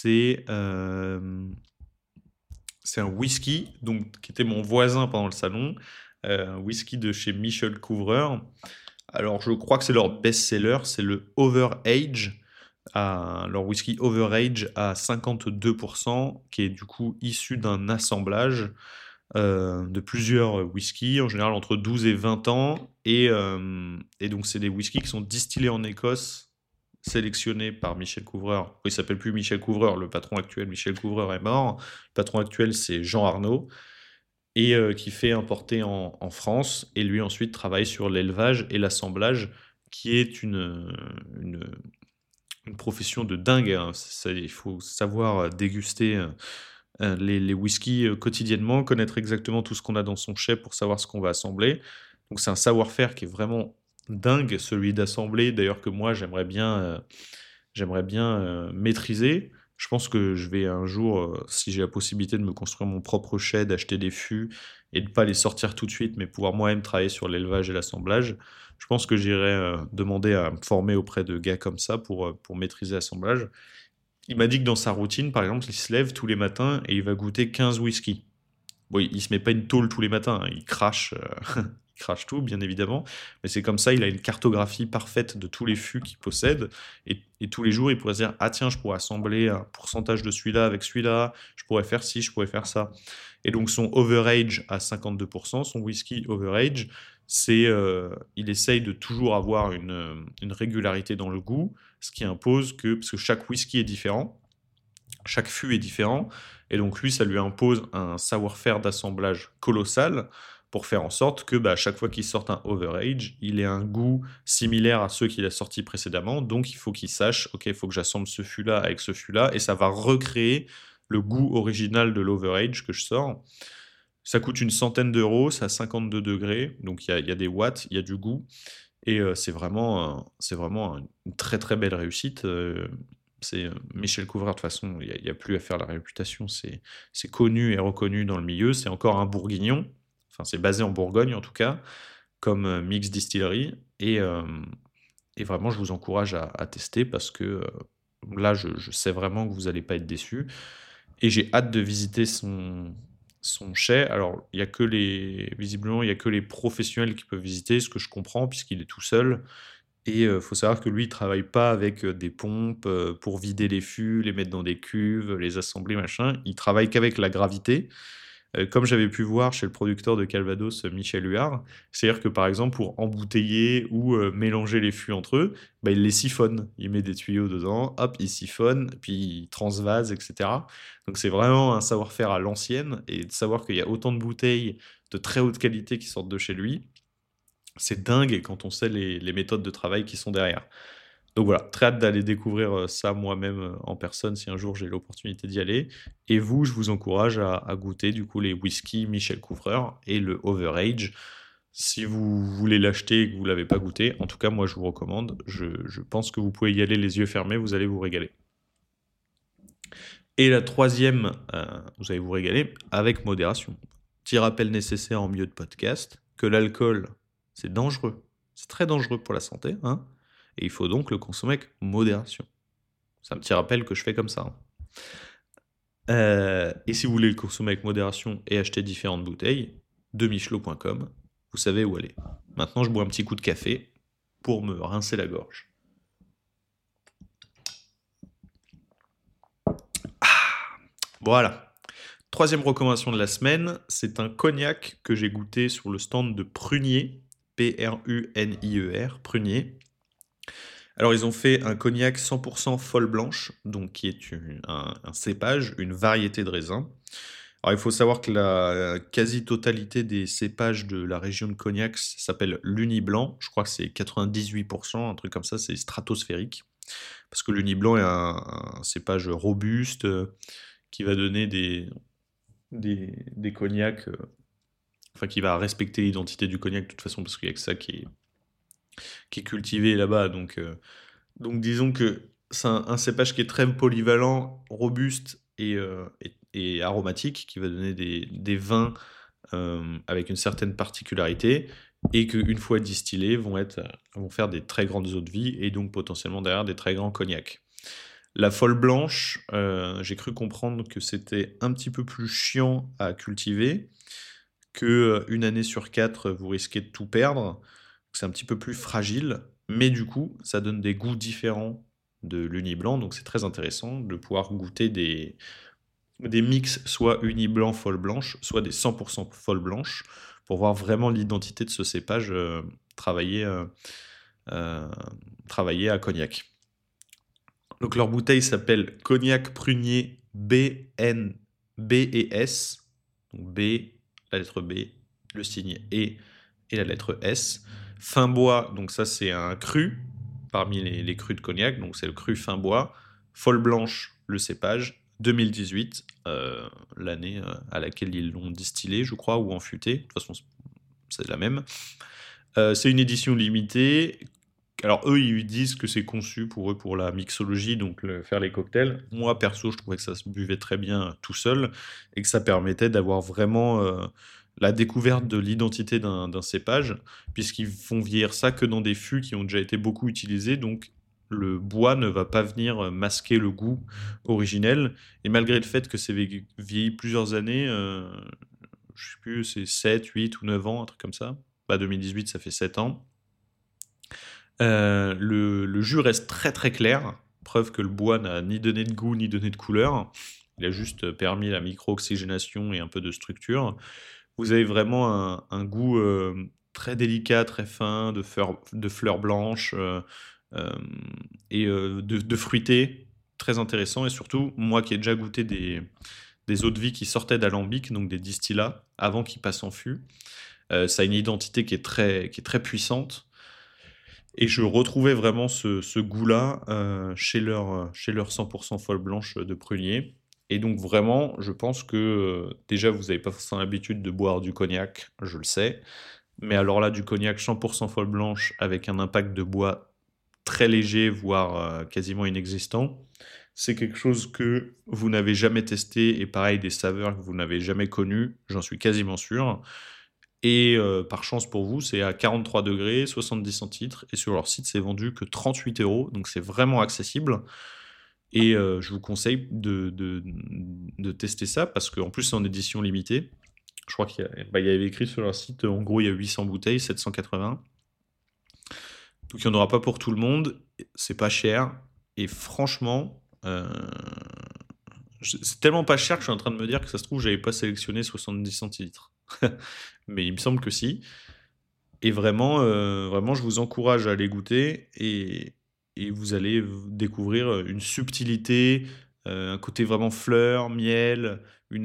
c'est un whisky, donc, qui était mon voisin pendant le salon, un whisky de chez Michel Couvreur. Alors, je crois que c'est leur best-seller, c'est le Overage, leur whisky Overage à 52%, qui est du coup issu d'un assemblage de plusieurs whiskies, en général entre 12 et 20 ans. Et donc, c'est des whiskies qui sont distillés en Écosse, sélectionnés par Michel Couvreur. Il s'appelle plus Michel Couvreur, le patron actuel, Michel Couvreur, est mort. Le patron actuel, c'est Jean Arnaud, et qui fait importer en France. Et lui, ensuite, travaille sur l'élevage et l'assemblage, qui est une, une profession de dingue, hein. Il faut savoir déguster les whiskies quotidiennement, connaître exactement tout ce qu'on a dans son chai pour savoir ce qu'on va assembler. Donc c'est un savoir-faire qui est vraiment dingue, celui d'assembler, d'ailleurs, que moi j'aimerais bien maîtriser. Je pense que je vais un jour, si j'ai la possibilité de me construire mon propre chai, d'acheter des fûts et de ne pas les sortir tout de suite, mais pouvoir moi-même travailler sur l'élevage et l'assemblage, je pense que j'irai demander à me former auprès de gars comme ça pour maîtriser l'assemblage. Il m'a dit que dans sa routine, par exemple, il se lève tous les matins et il va goûter 15 whisky. Bon, il se met pas une tôle tous les matins, hein, il crache, il crache tout, bien évidemment, mais c'est comme ça, il a une cartographie parfaite de tous les fûts qu'il possède, et tous les jours, il pourrait se dire, ah tiens, je pourrais assembler un pourcentage de celui-là avec celui-là, je pourrais faire ci, je pourrais faire ça. Et donc son overage à 52%, son whisky overage, il essaye de toujours avoir une régularité dans le goût, ce qui impose que, parce que chaque whisky est différent, chaque fût est différent, et donc lui, ça lui impose un savoir-faire d'assemblage colossal pour faire en sorte que bah, chaque fois qu'il sorte un overage, il ait un goût similaire à ceux qu'il a sortis précédemment. Donc il faut qu'il sache, ok, il faut que j'assemble ce fût-là avec ce fût-là, et ça va recréer le goût original de l'overage que je sors. Ça coûte une centaine d'euros, c'est à 52 degrés, donc il y a des watts, il y a du goût, et c'est vraiment une très très belle réussite. Michel Couvreur, de toute façon, il y a plus à faire la réputation, c'est connu et reconnu dans le milieu, c'est encore un bourguignon, enfin c'est basé en Bourgogne en tout cas, comme Mix Distillery, et vraiment je vous encourage à tester, parce que là je sais vraiment que vous n'allez pas être déçus, et j'ai hâte de visiter son chai. Alors visiblement il y a que les professionnels qui peuvent visiter, ce que je comprends puisqu'il est tout seul. Et faut savoir que lui, il travaille pas avec des pompes pour vider les fûts, les mettre dans des cuves, les assembler, machin. Il travaille qu'avec la gravité. Comme j'avais pu voir chez le producteur de Calvados, Michel Huard, c'est-à-dire que par exemple pour embouteiller ou mélanger les fûts entre eux, bah, il les siphonne. Il met des tuyaux dedans, hop, il siphonne, puis il transvase, etc. Donc c'est vraiment un savoir-faire à l'ancienne, et de savoir qu'il y a autant de bouteilles de très haute qualité qui sortent de chez lui, c'est dingue quand on sait les méthodes de travail qui sont derrière. Donc voilà, très hâte d'aller découvrir ça moi-même en personne si un jour j'ai l'opportunité d'y aller. Et vous, je vous encourage à goûter du coup les whisky Michel Couvreur et le Overage. Si vous voulez l'acheter et que vous ne l'avez pas goûté, en tout cas moi je vous recommande. Je pense que vous pouvez y aller les yeux fermés, vous allez vous régaler. Et la troisième, vous allez vous régaler avec modération. Petit rappel nécessaire en milieu de podcast que l'alcool, c'est dangereux. C'est très dangereux pour la santé, hein, et il faut donc le consommer avec modération. C'est un petit rappel que je fais comme ça, hein. Et si vous voulez le consommer avec modération et acheter différentes bouteilles, demichelot.com, vous savez où aller. Maintenant, je bois un petit coup de café pour me rincer la gorge. Voilà. Troisième recommandation de la semaine, c'est un cognac que j'ai goûté sur le stand de Prunier, Prunier, Prunier. Alors, ils ont fait un cognac 100% folle blanche, donc qui est un cépage, une variété de raisin. Alors, il faut savoir que la quasi-totalité des cépages de la région de Cognac s'appelle l'Uni Blanc. Je crois que c'est 98%, un truc comme ça, c'est stratosphérique. Parce que l'Uni Blanc est un cépage robuste qui va donner des cognacs, enfin qui va respecter l'identité du cognac de toute façon, parce qu'il n'y a que ça qui est cultivé là-bas. Donc disons que c'est un cépage qui est très polyvalent, robuste et aromatique, qui va donner des vins avec une certaine particularité, et qu'une fois distillés vont faire des très grandes eaux de vie, et donc potentiellement derrière des très grands cognacs. La folle blanche, j'ai cru comprendre que c'était un petit peu plus chiant à cultiver, que une année sur 4, vous risquez de tout perdre. C'est un petit peu plus fragile, mais du coup, ça donne des goûts différents de l'Uni Blanc, donc c'est très intéressant de pouvoir goûter des mix, soit Uni Blanc folle blanche, soit des 100% folle blanche, pour voir vraiment l'identité de ce cépage travaillé, euh, travaillé à Cognac. Donc leur bouteille s'appelle Cognac Prunier BN, B et S. Donc B, la lettre B, le signe E et la lettre S. Fin bois, donc ça c'est un cru parmi les crus de Cognac, donc c'est le cru fin bois. Folle blanche, le cépage. 2018, l'année à laquelle ils l'ont distillé, je crois, ou enfuté. De toute façon, c'est la même. C'est une édition limitée. Alors eux, ils disent que c'est conçu pour eux pour la mixologie, donc faire les cocktails. Moi, perso, je trouvais que ça se buvait très bien tout seul et que ça permettait d'avoir vraiment la découverte de l'identité d'un cépage, puisqu'ils font vieillir ça que dans des fûts qui ont déjà été beaucoup utilisés, donc le bois ne va pas venir masquer le goût originel. Et malgré le fait que c'est vieilli plusieurs années, je sais plus, c'est 7, 8 ou 9 ans, un truc comme ça. Bah 2018, ça fait 7 ans. Le jus reste très très clair, preuve que le bois n'a ni donné de goût ni donné de couleur. Il a juste permis la micro-oxygénation et un peu de structure. Vous avez vraiment un goût très délicat, très fin, de fleurs blanches euh, et de fruité, très intéressant. Et surtout, moi qui ai déjà goûté des eaux de vie qui sortaient d'alambic, donc des distillats, avant qu'ils passent en fût, ça a une identité qui est très puissante. Et je retrouvais vraiment ce goût-là chez leur 100% folle blanche de Prunier. Et donc vraiment, je pense que déjà, vous n'avez pas forcément l'habitude de boire du cognac, je le sais. Mais alors là, du cognac 100% folle blanche avec un impact de bois très léger, voire quasiment inexistant, c'est quelque chose que vous n'avez jamais testé. Et pareil, des saveurs que vous n'avez jamais connues, j'en suis quasiment sûr. Et par chance pour vous, c'est à 43 degrés, 70 centilitres, et sur leur site, c'est vendu que 38 euros, donc c'est vraiment accessible. Et je vous conseille de tester ça, parce qu'en plus, c'est en édition limitée. Je crois il y avait écrit sur leur site, en gros, il y a 800 bouteilles, 780. Donc il n'y en aura pas pour tout le monde, c'est pas cher, et franchement, C'est tellement pas cher que je suis en train de me dire que ça se trouve, j'avais pas sélectionné 70 centilitres. Mais il me semble que si. Et vraiment, vraiment, je vous encourage à aller goûter et vous allez découvrir une subtilité, un côté vraiment fleur, miel,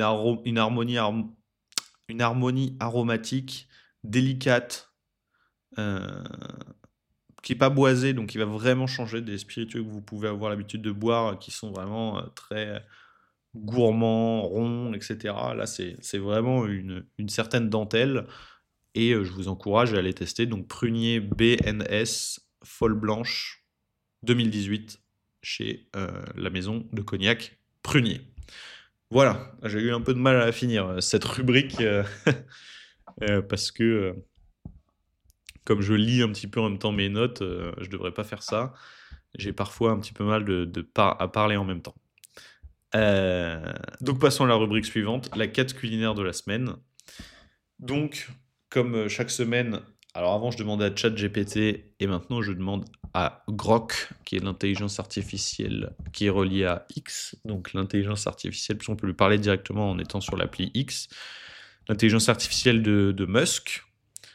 une harmonie aromatique, délicate, euh, qui est pas boisée, donc qui va vraiment changer des spiritueux que vous pouvez avoir l'habitude de boire, qui sont vraiment très gourmands, ronds, etc. Là, c'est vraiment une certaine dentelle. Et je vous encourage à aller tester. Donc Prunier BNS Folle Blanche 2018 chez la maison de cognac Prunier. Voilà, j'ai eu un peu de mal à finir cette rubrique parce que comme je lis un petit peu en même temps mes notes, je devrais pas faire ça. J'ai parfois un petit peu mal à parler en même temps. Donc passons à la rubrique suivante, la quête culinaire de la semaine. Donc, comme chaque semaine, alors avant je demandais à ChatGPT et maintenant je demande à Grok, qui est l'intelligence artificielle qui est reliée à X, donc l'intelligence artificielle, puisqu'on peut lui parler directement en étant sur l'appli X, l'intelligence artificielle de Musk,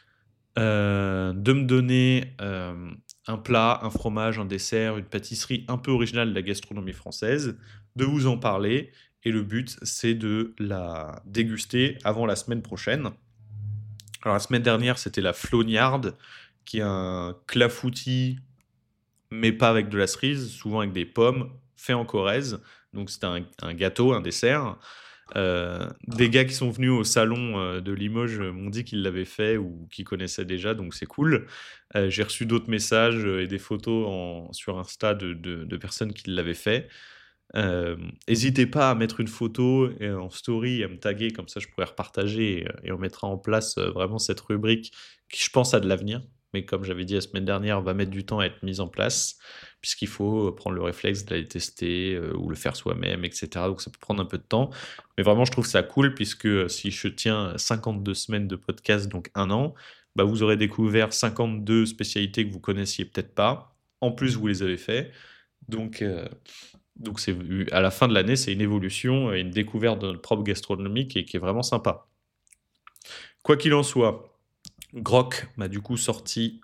de me donner un plat, un fromage, un dessert, une pâtisserie un peu originale de la gastronomie française, de vous en parler, et le but c'est de la déguster avant la semaine prochaine. Alors la semaine dernière, c'était la flognarde, qui est un clafoutis, mais pas avec de la cerise, souvent avec des pommes, fait en Corrèze. Donc c'était un gâteau, un dessert. Des gars qui sont venus au salon de Limoges m'ont dit qu'ils l'avaient fait ou qu'ils connaissaient déjà, donc c'est cool. J'ai reçu d'autres messages et des photos sur Insta de personnes qui l'avaient fait. N'hésitez pas à mettre une photo en story et à me taguer, comme ça je pourrais repartager et on mettra en place vraiment cette rubrique qui, je pense, a de l'avenir. Mais comme j'avais dit la semaine dernière, va mettre du temps à être mise en place, puisqu'il faut prendre le réflexe d'aller tester ou le faire soi-même, etc. Donc ça peut prendre un peu de temps. Mais vraiment, je trouve ça cool, puisque si je tiens 52 semaines de podcast, donc un an, bah, vous aurez découvert 52 spécialités que vous connaissiez peut-être pas. En plus, vous les avez fait. Donc, c'est, à la fin de l'année, c'est une évolution et une découverte de notre propre gastronomie qui est vraiment sympa. Quoi qu'il en soit, Grok m'a du coup sorti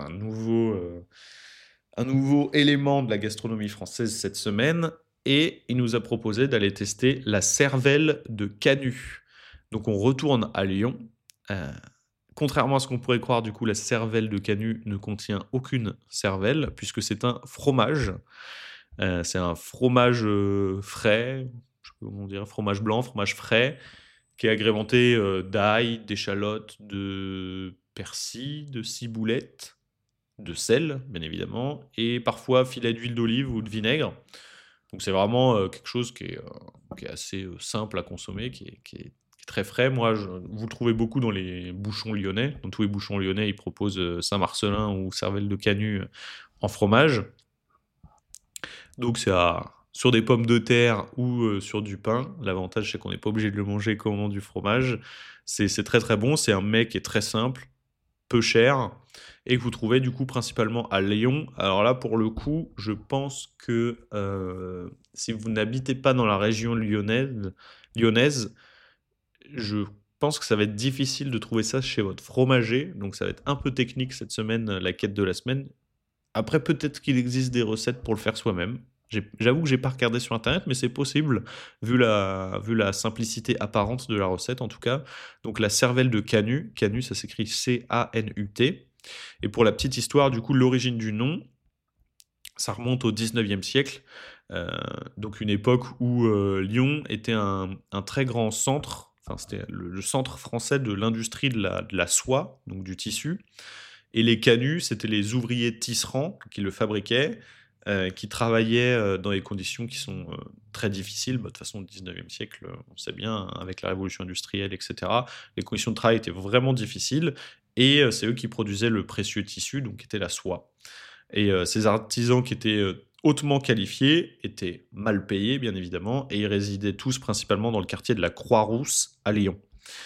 un nouveau élément de la gastronomie française cette semaine et il nous a proposé d'aller tester la cervelle de Canu. Donc on retourne à Lyon. Euh, Contrairement à ce qu'on pourrait croire, du coup, la cervelle de Canu ne contient aucune cervelle puisque c'est un fromage. C'est un fromage frais, je sais pas comment dire, fromage blanc, fromage frais, qui est agrémenté d'ail, d'échalotes, de persil, de ciboulette, de sel, bien évidemment, et parfois filet d'huile d'olive ou de vinaigre. Donc c'est vraiment quelque chose qui est assez simple à consommer, qui est très frais. Moi, vous le trouvez beaucoup dans les bouchons lyonnais. Dans tous les bouchons lyonnais, ils proposent Saint-Marcelin ou cervelle de Canu en fromage. Donc sur des pommes de terre ou sur du pain. L'avantage, c'est qu'on n'est pas obligé de le manger comme on mange du fromage. C'est très très bon. C'est un mets qui est très simple, peu cher, et que vous trouvez du coup principalement à Lyon. Alors là, pour le coup, je pense que si vous n'habitez pas dans la région lyonnaise, je pense que ça va être difficile de trouver ça chez votre fromager. Donc ça va être un peu technique cette semaine, la quête de la semaine. Après, peut-être qu'il existe des recettes pour le faire soi-même. J'avoue que j'ai pas regardé sur internet, mais c'est possible, vu la simplicité apparente de la recette en tout cas. Donc la cervelle de Canu, Canu ça s'écrit C-A-N-U-T. Et pour la petite histoire, du coup, l'origine du nom, ça remonte au 19e siècle. Euh, donc une époque où Lyon était un très grand centre, enfin c'était le centre français de l'industrie de la soie, donc du tissu. Et les canuts, c'était les ouvriers tisserands qui le fabriquaient, qui travaillaient dans des conditions qui sont très difficiles. Bah, de toute façon, au 19e siècle, on sait bien, hein, avec la révolution industrielle, etc., les conditions de travail étaient vraiment difficiles. Et c'est eux qui produisaient le précieux tissu, donc qui était la soie. Et ces artisans qui étaient hautement qualifiés étaient mal payés, bien évidemment, et ils résidaient tous principalement dans le quartier de la Croix-Rousse à Lyon.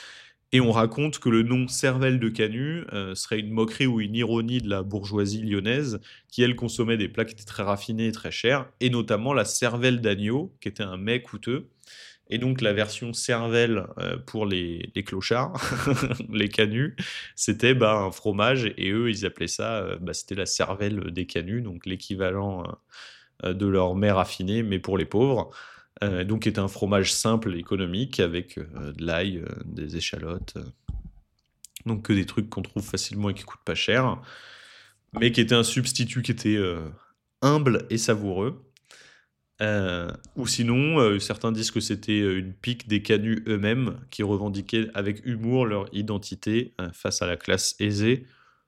Et on raconte que le nom Cervelle de Canu serait une moquerie ou une ironie de la bourgeoisie lyonnaise, qui elle consommait des plats qui étaient très raffinés et très chers, et notamment la cervelle d'agneau, qui était un mets coûteux. Et donc la version cervelle pour les clochards, les canus, c'était un fromage, et eux ils appelaient ça, c'était la cervelle des canus, donc l'équivalent de leur mets raffiné, mais pour les pauvres. Donc, qui était un fromage simple, économique, avec de l'ail, des échalotes. Donc, que des trucs qu'on trouve facilement et qui coûtent pas cher, mais qui était un substitut qui était humble et savoureux. Ou sinon, certains disent que c'était une pique des canus eux-mêmes qui revendiquaient avec humour leur identité face à la classe aisée.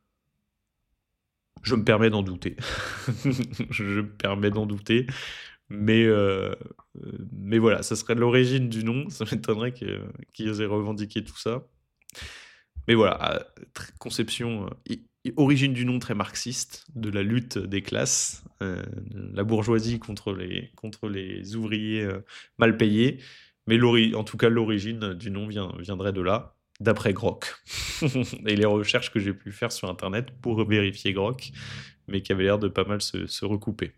Je me permets d'en douter. Je me permets d'en douter. Mais, euh, mais voilà, ça serait l'origine du nom. Ça m'étonnerait qu'ils aient revendiqué tout ça. Mais voilà, conception, origine du nom très marxiste, de la lutte des classes, la bourgeoisie contre les ouvriers mal payés. Mais en tout cas, l'origine du nom viendrait de là, d'après Grok. Et les recherches que j'ai pu faire sur Internet pour vérifier Grok, mais qui avaient l'air de pas mal se recouper.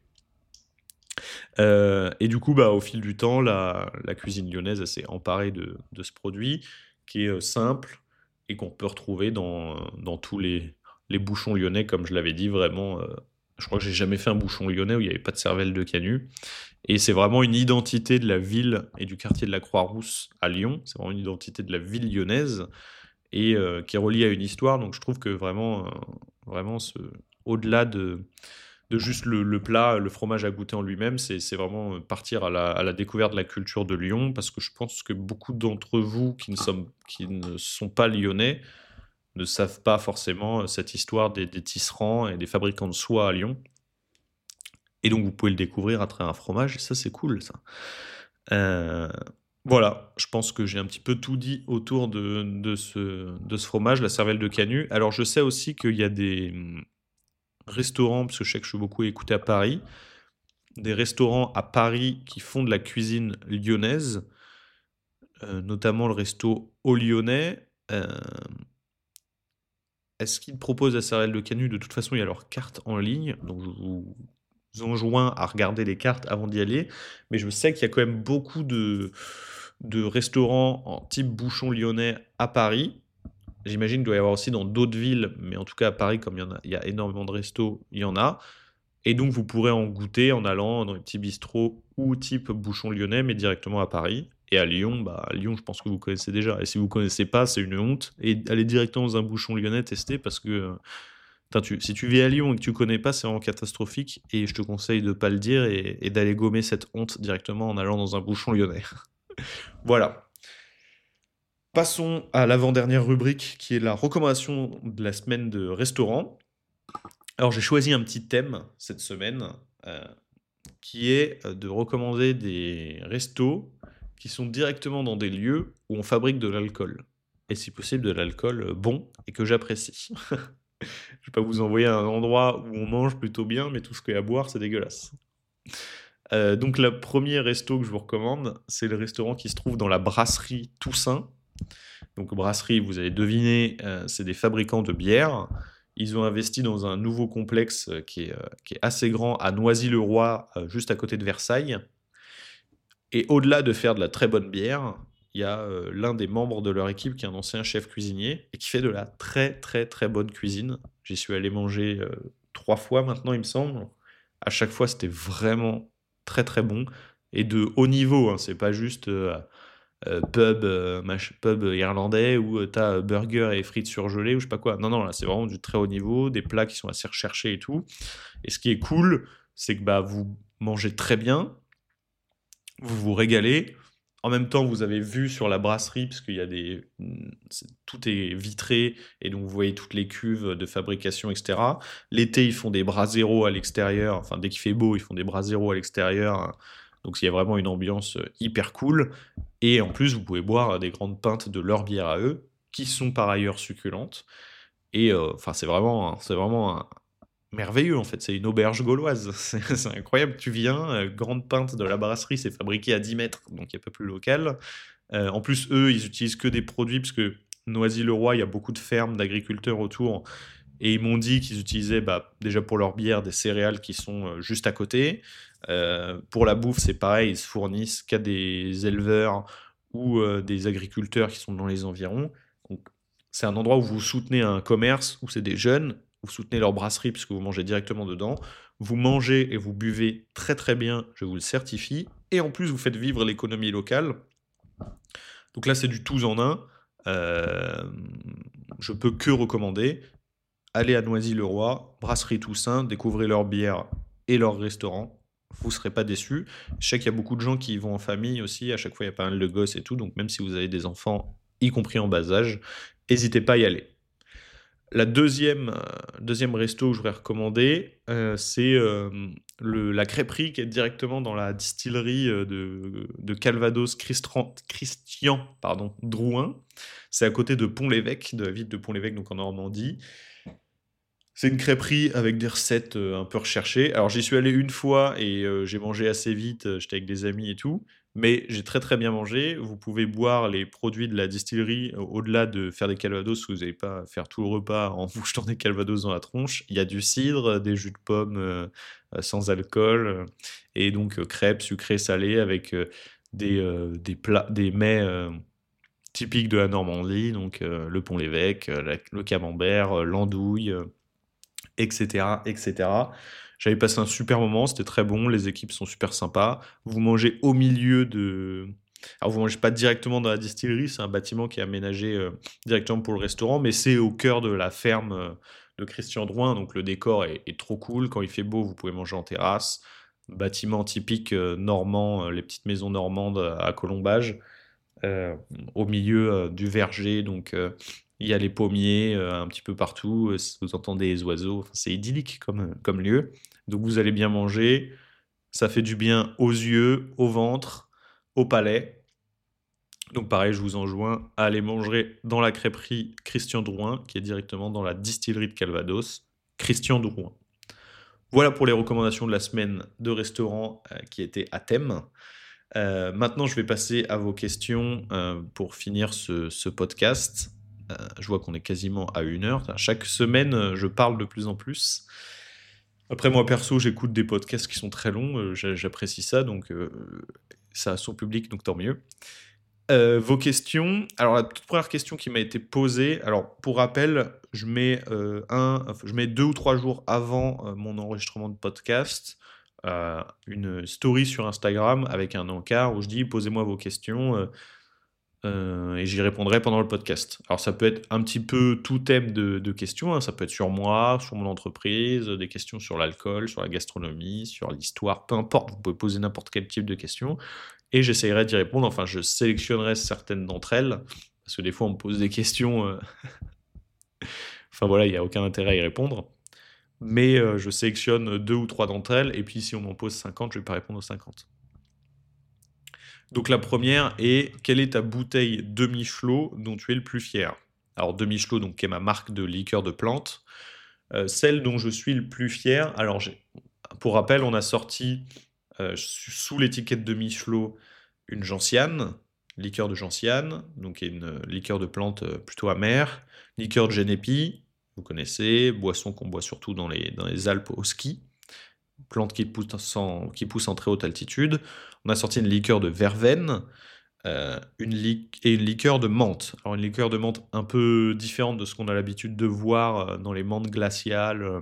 Et du coup, au fil du temps, la cuisine lyonnaise elle s'est emparée de ce produit qui est simple et qu'on peut retrouver dans tous les bouchons lyonnais, comme je l'avais dit, vraiment. Je crois que j'ai jamais fait un bouchon lyonnais où il n'y avait pas de cervelle de canut. Et c'est vraiment une identité de la ville et du quartier de la Croix-Rousse à Lyon. C'est vraiment une identité de la ville lyonnaise et qui est reliée à une histoire. Donc je trouve que vraiment au-delà de juste le plat, le fromage à goûter en lui-même, c'est vraiment partir à la découverte de la culture de Lyon, parce que je pense que beaucoup d'entre vous qui ne sont pas lyonnais ne savent pas forcément cette histoire des tisserands et des fabricants de soie à Lyon. Et donc vous pouvez le découvrir à travers un fromage, et ça c'est cool ça. Euh, voilà, je pense que j'ai un petit peu tout dit autour de ce fromage, la cervelle de Canut. Alors je sais aussi qu'il y a des restaurants, parce que je sais que je suis beaucoup écouté à Paris, des restaurants à Paris qui font de la cuisine lyonnaise, notamment le resto Au Lyonnais. Est-ce qu'ils proposent la cervelle de Canut? De toute façon, il y a leur carte en ligne, donc je vous enjoins à regarder les cartes avant d'y aller. Mais je sais qu'il y a quand même beaucoup de restaurants en type bouchon lyonnais à Paris. J'imagine qu'il doit y avoir aussi dans d'autres villes, mais en tout cas à Paris, comme il y a énormément de restos, il y en a. Et donc, vous pourrez en goûter en allant dans les petits bistrots ou type bouchon lyonnais, mais directement à Paris. Et à Lyon, Lyon, je pense que vous connaissez déjà. Et si vous ne connaissez pas, c'est une honte. Et allez directement dans un bouchon lyonnais tester parce que si tu vis à Lyon et que tu connais pas, c'est vraiment catastrophique. Et je te conseille de ne pas le dire et d'aller gommer cette honte directement en allant dans un bouchon lyonnais. Voilà. Passons à l'avant-dernière rubrique qui est la recommandation de la semaine de restaurant. Alors j'ai choisi un petit thème cette semaine qui est de recommander des restos qui sont directement dans des lieux où on fabrique de l'alcool. Et si possible de l'alcool bon et que j'apprécie. Je vais pas vous envoyer à un endroit où on mange plutôt bien, mais tout ce qu'il y a à boire, c'est dégueulasse. Donc le premier resto que je vous recommande, c'est le restaurant qui se trouve dans la brasserie Toussaint. Donc brasserie, vous avez deviné, c'est des fabricants de bière. Ils ont investi dans un nouveau complexe qui est assez grand à Noisy-le-Roi, juste à côté de Versailles. Et au-delà de faire de la très bonne bière, il y a l'un des membres de leur équipe qui est un ancien chef cuisinier et qui fait de la très très très bonne cuisine. J'y suis allé manger 3 fois maintenant, il me semble. À chaque fois, c'était vraiment très très bon et de haut niveau, hein. C'est pas juste pub irlandais où t'as burger et frites surgelées ou je sais pas quoi. Non, non, là c'est vraiment du très haut niveau, des plats qui sont assez recherchés et tout. Et ce qui est cool, c'est que vous mangez très bien, vous vous régalez. En même temps, vous avez vu sur la brasserie, parce qu'il y a tout est vitré, et donc vous voyez toutes les cuves de fabrication, etc. L'été, ils font des braseros à l'extérieur. Enfin, dès qu'il fait beau, ils font des braseros à l'extérieur. Donc, il y a vraiment une ambiance hyper cool. Et en plus, vous pouvez boire des grandes pintes de leur bière à eux, qui sont par ailleurs succulentes. Et enfin, c'est vraiment merveilleux en fait. C'est une auberge gauloise. C'est incroyable. Tu viens, grande pinte de la brasserie, c'est fabriqué à 10 mètres, donc il n'y a pas plus local. En plus, eux, ils utilisent que des produits, parce que Noisy-le-Roi, il y a beaucoup de fermes d'agriculteurs autour et ils m'ont dit qu'ils utilisaient déjà pour leur bière des céréales qui sont juste à côté. Pour la bouffe, c'est pareil, ils se fournissent qu'à des éleveurs ou des agriculteurs qui sont dans les environs. Donc, c'est un endroit où vous soutenez un commerce, où c'est des jeunes, vous soutenez leur brasserie puisque vous mangez directement dedans. Vous mangez et vous buvez très très bien, je vous le certifie. Et en plus, vous faites vivre l'économie locale. Donc là, c'est du tous en un. Euh, je peux que recommander. Allez à Noisy-le-Roi, Brasserie Toussaint, découvrez leur bière et leur restaurant. Vous ne serez pas déçus. Je sais qu'il y a beaucoup de gens qui y vont en famille aussi. À chaque fois, il y a pas mal de gosses et tout. Donc même si vous avez des enfants, y compris en bas âge, n'hésitez pas à y aller. La deuxième resto que je voudrais recommander, c'est la crêperie qui est directement dans la distillerie de Calvados Christian pardon, Drouin. C'est à côté de Pont-l'Évêque, de la ville de Pont-l'Évêque, donc en Normandie. C'est une crêperie avec des recettes un peu recherchées. Alors j'y suis allé une fois et j'ai mangé assez vite, j'étais avec des amis et tout, mais j'ai très très bien mangé. Vous pouvez boire les produits de la distillerie au-delà de faire des calvados, vous n'allez pas faire tout le repas en vous jetant des calvados dans la tronche. Il y a du cidre, des jus de pommes sans alcool, et donc crêpes sucrées salées avec des plats, des mets typiques de la Normandie, donc le pont-l'évêque, le camembert, l'andouille, etc., etc. J'avais passé un super moment, c'était très bon, les équipes sont super sympas. Vous mangez au milieu de... Alors vous mangez pas directement dans la distillerie, c'est un bâtiment qui est aménagé directement pour le restaurant, mais c'est au cœur de la ferme de Christian Drouin, donc le décor est trop cool. Quand il fait beau, vous pouvez manger en terrasse. Bâtiment typique normand, les petites maisons normandes à colombage, euh, au milieu du verger, donc il y a les pommiers un petit peu partout, vous entendez les oiseaux, enfin, c'est idyllique comme lieu. Donc vous allez bien manger, ça fait du bien aux yeux, au ventre, au palais. Donc pareil, je vous enjoins à aller manger dans la crêperie Christian Drouin, qui est directement dans la distillerie de Calvados, Christian Drouin. Voilà pour les recommandations de la semaine de restaurants qui étaient à thème. Maintenant, je vais passer à vos questions pour finir ce podcast. Je vois qu'on est quasiment à 1 heure. Chaque semaine, je parle de plus en plus. Après, moi, perso, j'écoute des podcasts qui sont très longs. J'apprécie ça, donc ça a son public, donc tant mieux. Vos questions. Alors, la toute première question qui m'a été posée. Alors, pour rappel, je mets 2 ou 3 jours avant mon enregistrement de podcast une story sur Instagram avec un encart où je dis posez-moi vos questions et j'y répondrai pendant le podcast. Alors, ça peut être un petit peu tout thème de questions, hein. Ça peut être sur moi, sur mon entreprise, des questions sur l'alcool, sur la gastronomie, sur l'histoire, peu importe. Vous pouvez poser n'importe quel type de questions et j'essaierai d'y répondre. Enfin, je sélectionnerai certaines d'entre elles, parce que des fois, on me pose des questions. Enfin voilà, il n'y a aucun intérêt à y répondre. Mais je sélectionne 2 ou 3 d'entre elles, et puis si on m'en pose 50, je ne vais pas répondre aux 50. Donc la première est, quelle est ta bouteille demi-chelot dont tu es le plus fier? Alors demi-chelot, donc, qui est ma marque de liqueur de plantes. Celle dont je suis le plus fier, alors pour rappel, on a sorti sous l'étiquette de Michelot une gentiane, liqueur de gentiane, donc qui est une liqueur de plante plutôt amère, liqueur de génépi, vous connaissez, boisson qu'on boit surtout dans les Alpes au ski, plante qui pousse en très haute altitude. On a sorti une liqueur de verveine et une liqueur de menthe. Alors une liqueur de menthe un peu différente de ce qu'on a l'habitude de voir dans les menthes glaciales,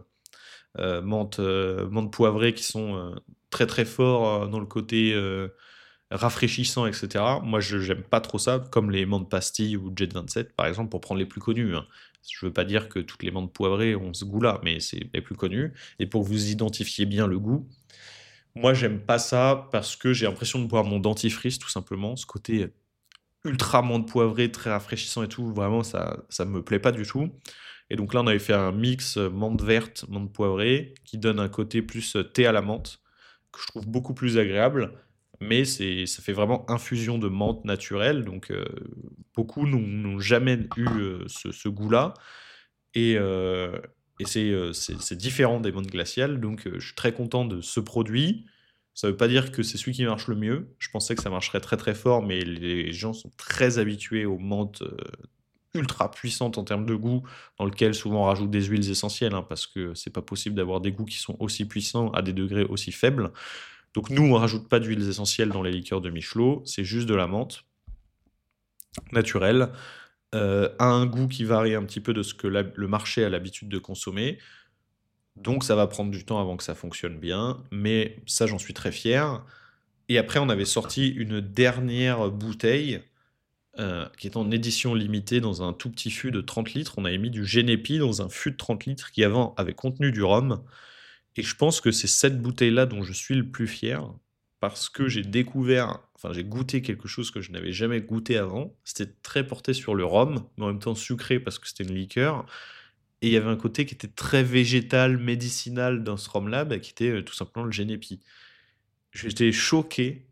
menthe poivrée qui sont très très forts dans le côté rafraîchissant, etc. Moi, je j'aime pas trop ça, comme les menthes pastilles ou Jet 27, par exemple, pour prendre les plus connus, hein. Je veux pas dire que toutes les menthes poivrées ont ce goût-là, mais c'est les plus connus. Et pour que vous identifiez bien le goût, moi, j'aime pas ça parce que j'ai l'impression de boire mon dentifrice, tout simplement. Ce côté ultra menthe poivrée, très rafraîchissant et tout, vraiment, ça me plaît pas du tout. Et donc là, on avait fait un mix menthe verte, menthe poivrée, qui donne un côté plus thé à la menthe, que je trouve beaucoup plus agréable. Mais ça fait vraiment infusion de menthe naturelle, donc beaucoup n'ont jamais eu ce goût-là. Et, euh, et c'est différent des menthes glaciales, donc je suis très content de ce produit. Ça veut pas dire que c'est celui qui marche le mieux. Je pensais que ça marcherait très très fort, mais les gens sont très habitués aux menthes ultra puissante en termes de goût, dans lequel souvent on rajoute des huiles essentielles, hein, parce que c'est pas possible d'avoir des goûts qui sont aussi puissants à des degrés aussi faibles. Donc nous, on rajoute pas d'huiles essentielles dans les liqueurs de Michelot, c'est juste de la menthe naturelle, a un goût qui varie un petit peu de ce que le marché a l'habitude de consommer. Donc ça va prendre du temps avant que ça fonctionne bien, mais ça j'en suis très fier. Et après on avait sorti une dernière bouteille qui est en édition limitée dans un tout petit fût de 30 litres. On avait mis du Génépi dans un fût de 30 litres qui avant avait contenu du rhum. Et je pense que c'est cette bouteille-là dont je suis le plus fier parce que j'ai goûté quelque chose que je n'avais jamais goûté avant. C'était très porté sur le rhum, mais en même temps sucré parce que c'était une liqueur. Et il y avait un côté qui était très végétal, médicinal dans ce rhum-là, qui était tout simplement le Génépi. J'étais choqué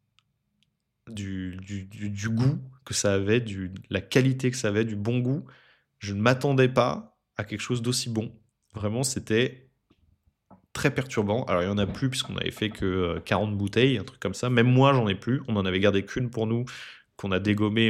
du goût que ça avait, la qualité que ça avait, du bon goût. Je ne m'attendais pas à quelque chose d'aussi bon. Vraiment, c'était très perturbant. Alors, il y en a plus puisqu'on avait fait que 40 bouteilles, un truc comme ça. Même moi, j'en ai plus. On en avait gardé qu'une pour nous, qu'on a dégommé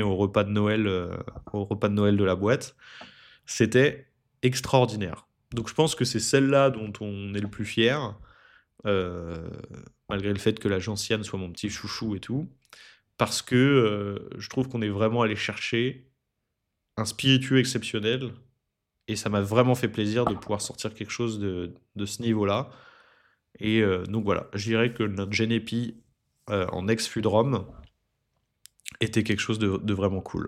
au repas de Noël de la boîte. C'était extraordinaire. Donc, je pense que c'est celle-là dont on est le plus fier, euh, malgré le fait que la gentiane soit mon petit chouchou et tout, parce que je trouve qu'on est vraiment allé chercher un spiritueux exceptionnel, et ça m'a vraiment fait plaisir de pouvoir sortir quelque chose de ce niveau-là. Et donc voilà, je dirais que notre Genepi en ex-fût de Rhum était quelque chose de vraiment cool.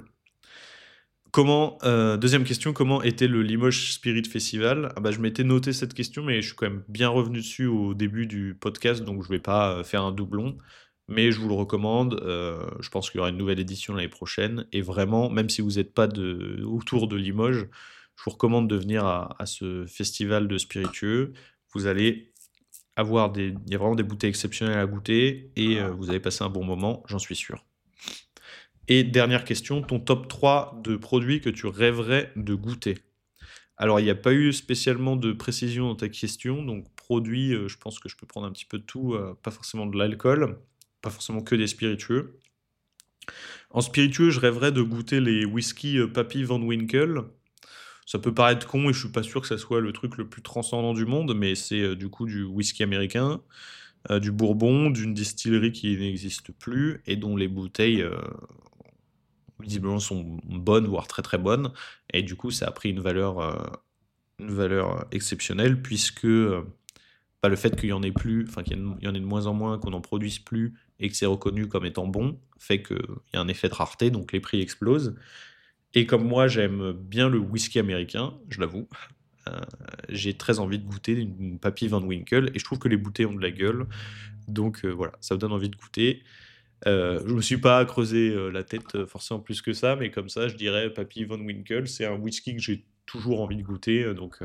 Deuxième question, comment était le Limoges Spirit Festival? Ah bah, je m'étais noté cette question, mais je suis quand même bien revenu dessus au début du podcast, donc je vais pas faire un doublon. Mais je vous le recommande. Je pense qu'il y aura une nouvelle édition l'année prochaine. Et vraiment, même si vous n'êtes pas autour de Limoges, je vous recommande de venir à ce festival de spiritueux. Vous allez il y a vraiment des bouteilles exceptionnelles à goûter et vous allez passer un bon moment, j'en suis sûr. Et dernière question, ton top 3 de produits que tu rêverais de goûter. Alors, il n'y a pas eu spécialement de précision dans ta question, donc produits, je pense que je peux prendre un petit peu de tout, pas forcément de l'alcool, pas forcément que des spiritueux. En spiritueux, je rêverais de goûter les whisky Pappy Van Winkle. Ça peut paraître con et je suis pas sûr que ça soit le truc le plus transcendant du monde, mais c'est du coup du whisky américain, du bourbon, d'une distillerie qui n'existe plus et dont les bouteilles visiblement sont bonnes, voire très très bonnes. Et du coup, ça a pris une valeur exceptionnelle puisque le fait qu'il y en ait plus, enfin qu'il y en ait de moins en moins, qu'on n'en produise plus et que c'est reconnu comme étant bon, fait qu'il y a un effet de rareté, donc les prix explosent. Et comme moi, j'aime bien le whisky américain, je l'avoue, euh, j'ai très envie de goûter une Pappy Van Winkle et je trouve que les bouteilles ont de la gueule. Donc voilà, ça me donne envie de goûter. Je me suis pas creusé la tête forcément plus que ça, mais comme ça, je dirais Pappy Van Winkle, c'est un whisky que j'ai toujours envie de goûter.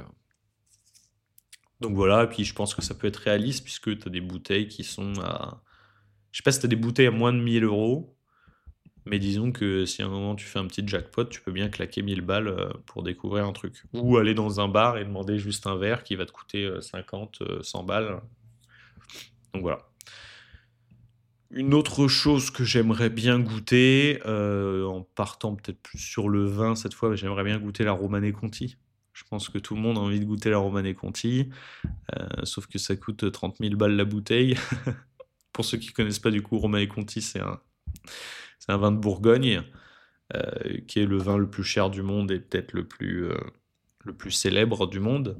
Donc voilà, et puis je pense que ça peut être réaliste puisque tu as des bouteilles qui sont à... Je sais pas si tu as des bouteilles à moins de 1000 euros, mais disons que si à un moment tu fais un petit jackpot, tu peux bien claquer 1000 balles pour découvrir un truc. Ou aller dans un bar et demander juste un verre qui va te coûter 50, 100 balles. Donc voilà. Une autre chose que j'aimerais bien goûter, en partant peut-être plus sur le vin cette fois, j'aimerais bien goûter la Romanée Conti. Je pense que tout le monde a envie de goûter la Romanée Conti, sauf que ça coûte 30 000 balles la bouteille. Pour ceux qui connaissent pas du coup, Romanée Conti, c'est un vin de Bourgogne, qui est le vin le plus cher du monde et peut-être le plus célèbre du monde.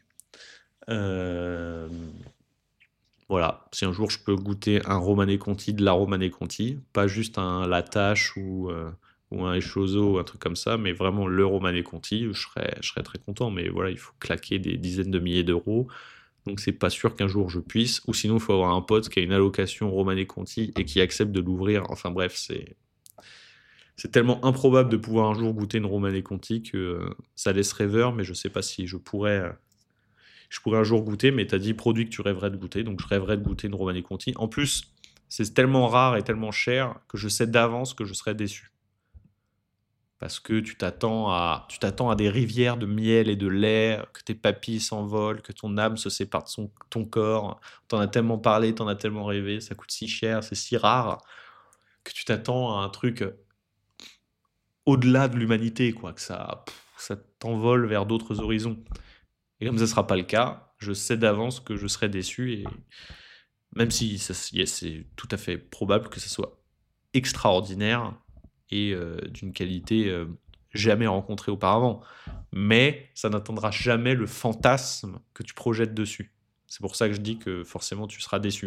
Euh, Voilà, si un jour je peux goûter un Romanée Conti de la Romanée Conti, pas juste un Latache ou un Echozo ou un truc comme ça, mais vraiment le Romanée Conti, je serais très content. Mais voilà, il faut claquer des dizaines de milliers d'euros. Donc c'est pas sûr qu'un jour je puisse. Ou sinon, il faut avoir un pote qui a une allocation Romanée Conti et qui accepte de l'ouvrir. Enfin bref, c'est tellement improbable de pouvoir un jour goûter une Romanée Conti que ça laisse rêveur, mais je sais pas si je pourrais un jour goûter, mais tu as 10 produits que tu rêverais de goûter, donc je rêverais de goûter une Romanée Conti. En plus, c'est tellement rare et tellement cher que je sais d'avance que je serais déçu. Parce que tu t'attends à des rivières de miel et de lait, que tes papilles s'envolent, que ton âme se sépare de ton corps. T'en as tellement parlé, t'en as tellement rêvé, ça coûte si cher, c'est si rare, que tu t'attends à un truc au-delà de l'humanité, quoi, que ça t'envole vers d'autres horizons. Et comme ça ne sera pas le cas, je sais d'avance que je serai déçu, et même si c'est tout à fait probable que ça soit extraordinaire et d'une qualité jamais rencontrée auparavant. Mais ça n'atteindra jamais le fantasme que tu projettes dessus. C'est pour ça que je dis que forcément tu seras déçu.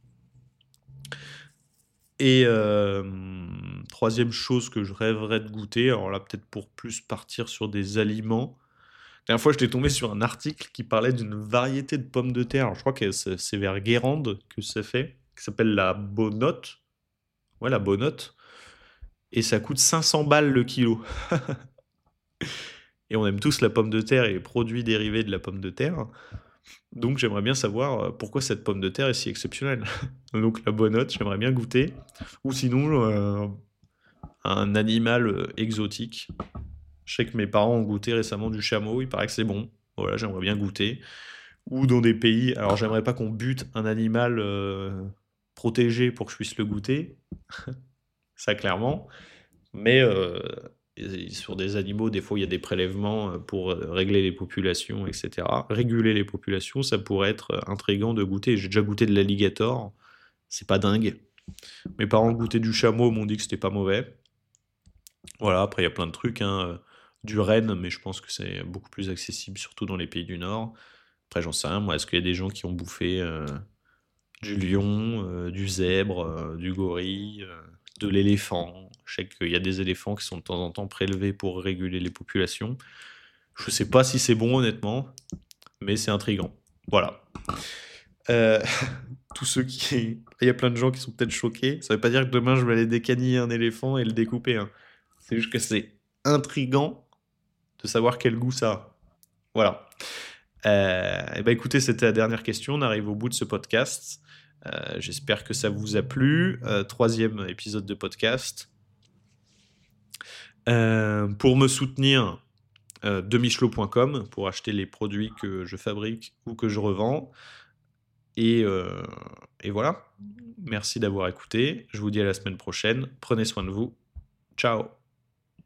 Et troisième chose que je rêverais de goûter, alors là peut-être pour plus partir sur des aliments. La dernière fois, j'étais tombé sur un article qui parlait d'une variété de pommes de terre. Alors, je crois que c'est vers Guérande que c'est fait, qui s'appelle la Bonotte. Ouais, la Bonotte. Et ça coûte 500 balles le kilo. Et on aime tous la pomme de terre et les produits dérivés de la pomme de terre. Donc j'aimerais bien savoir pourquoi cette pomme de terre est si exceptionnelle. Donc la Bonotte, j'aimerais bien goûter. Ou sinon, un animal exotique. Je sais que mes parents ont goûté récemment du chameau, il paraît que c'est bon. Voilà, j'aimerais bien goûter. Ou dans des pays. Alors, j'aimerais pas qu'on bute un animal protégé pour que je puisse le goûter, ça clairement. Mais sur des animaux, des fois, il y a des prélèvements pour régler les populations, etc. Réguler les populations, ça pourrait être intriguant de goûter. J'ai déjà goûté de l'alligator, c'est pas dingue. Mes parents goûtaient du chameau, m'ont dit que c'était pas mauvais. Voilà, après, il y a plein de trucs, hein. Du renne, mais je pense que c'est beaucoup plus accessible, surtout dans les pays du Nord. Après, j'en sais rien, moi, est-ce qu'il y a des gens qui ont bouffé du lion, du zèbre, du gorille, de l'éléphant? Je sais qu'il y a des éléphants qui sont de temps en temps prélevés pour réguler les populations. Je sais pas si c'est bon, honnêtement, mais c'est intriguant. Voilà. Euh, tous ceux qui... Il y a plein de gens qui sont peut-être choqués. Ça veut pas dire que demain, je vais aller décaniller un éléphant et le découper, hein. C'est juste que c'est intriguant de savoir quel goût ça a. Voilà. Et ben écoutez, c'était la dernière question. On arrive au bout de ce podcast. J'espère que ça vous a plu. Troisième épisode de podcast. Pour me soutenir, demichelot.com pour acheter les produits que je fabrique ou que je revends. Et voilà. Merci d'avoir écouté. Je vous dis à la semaine prochaine. Prenez soin de vous. Ciao.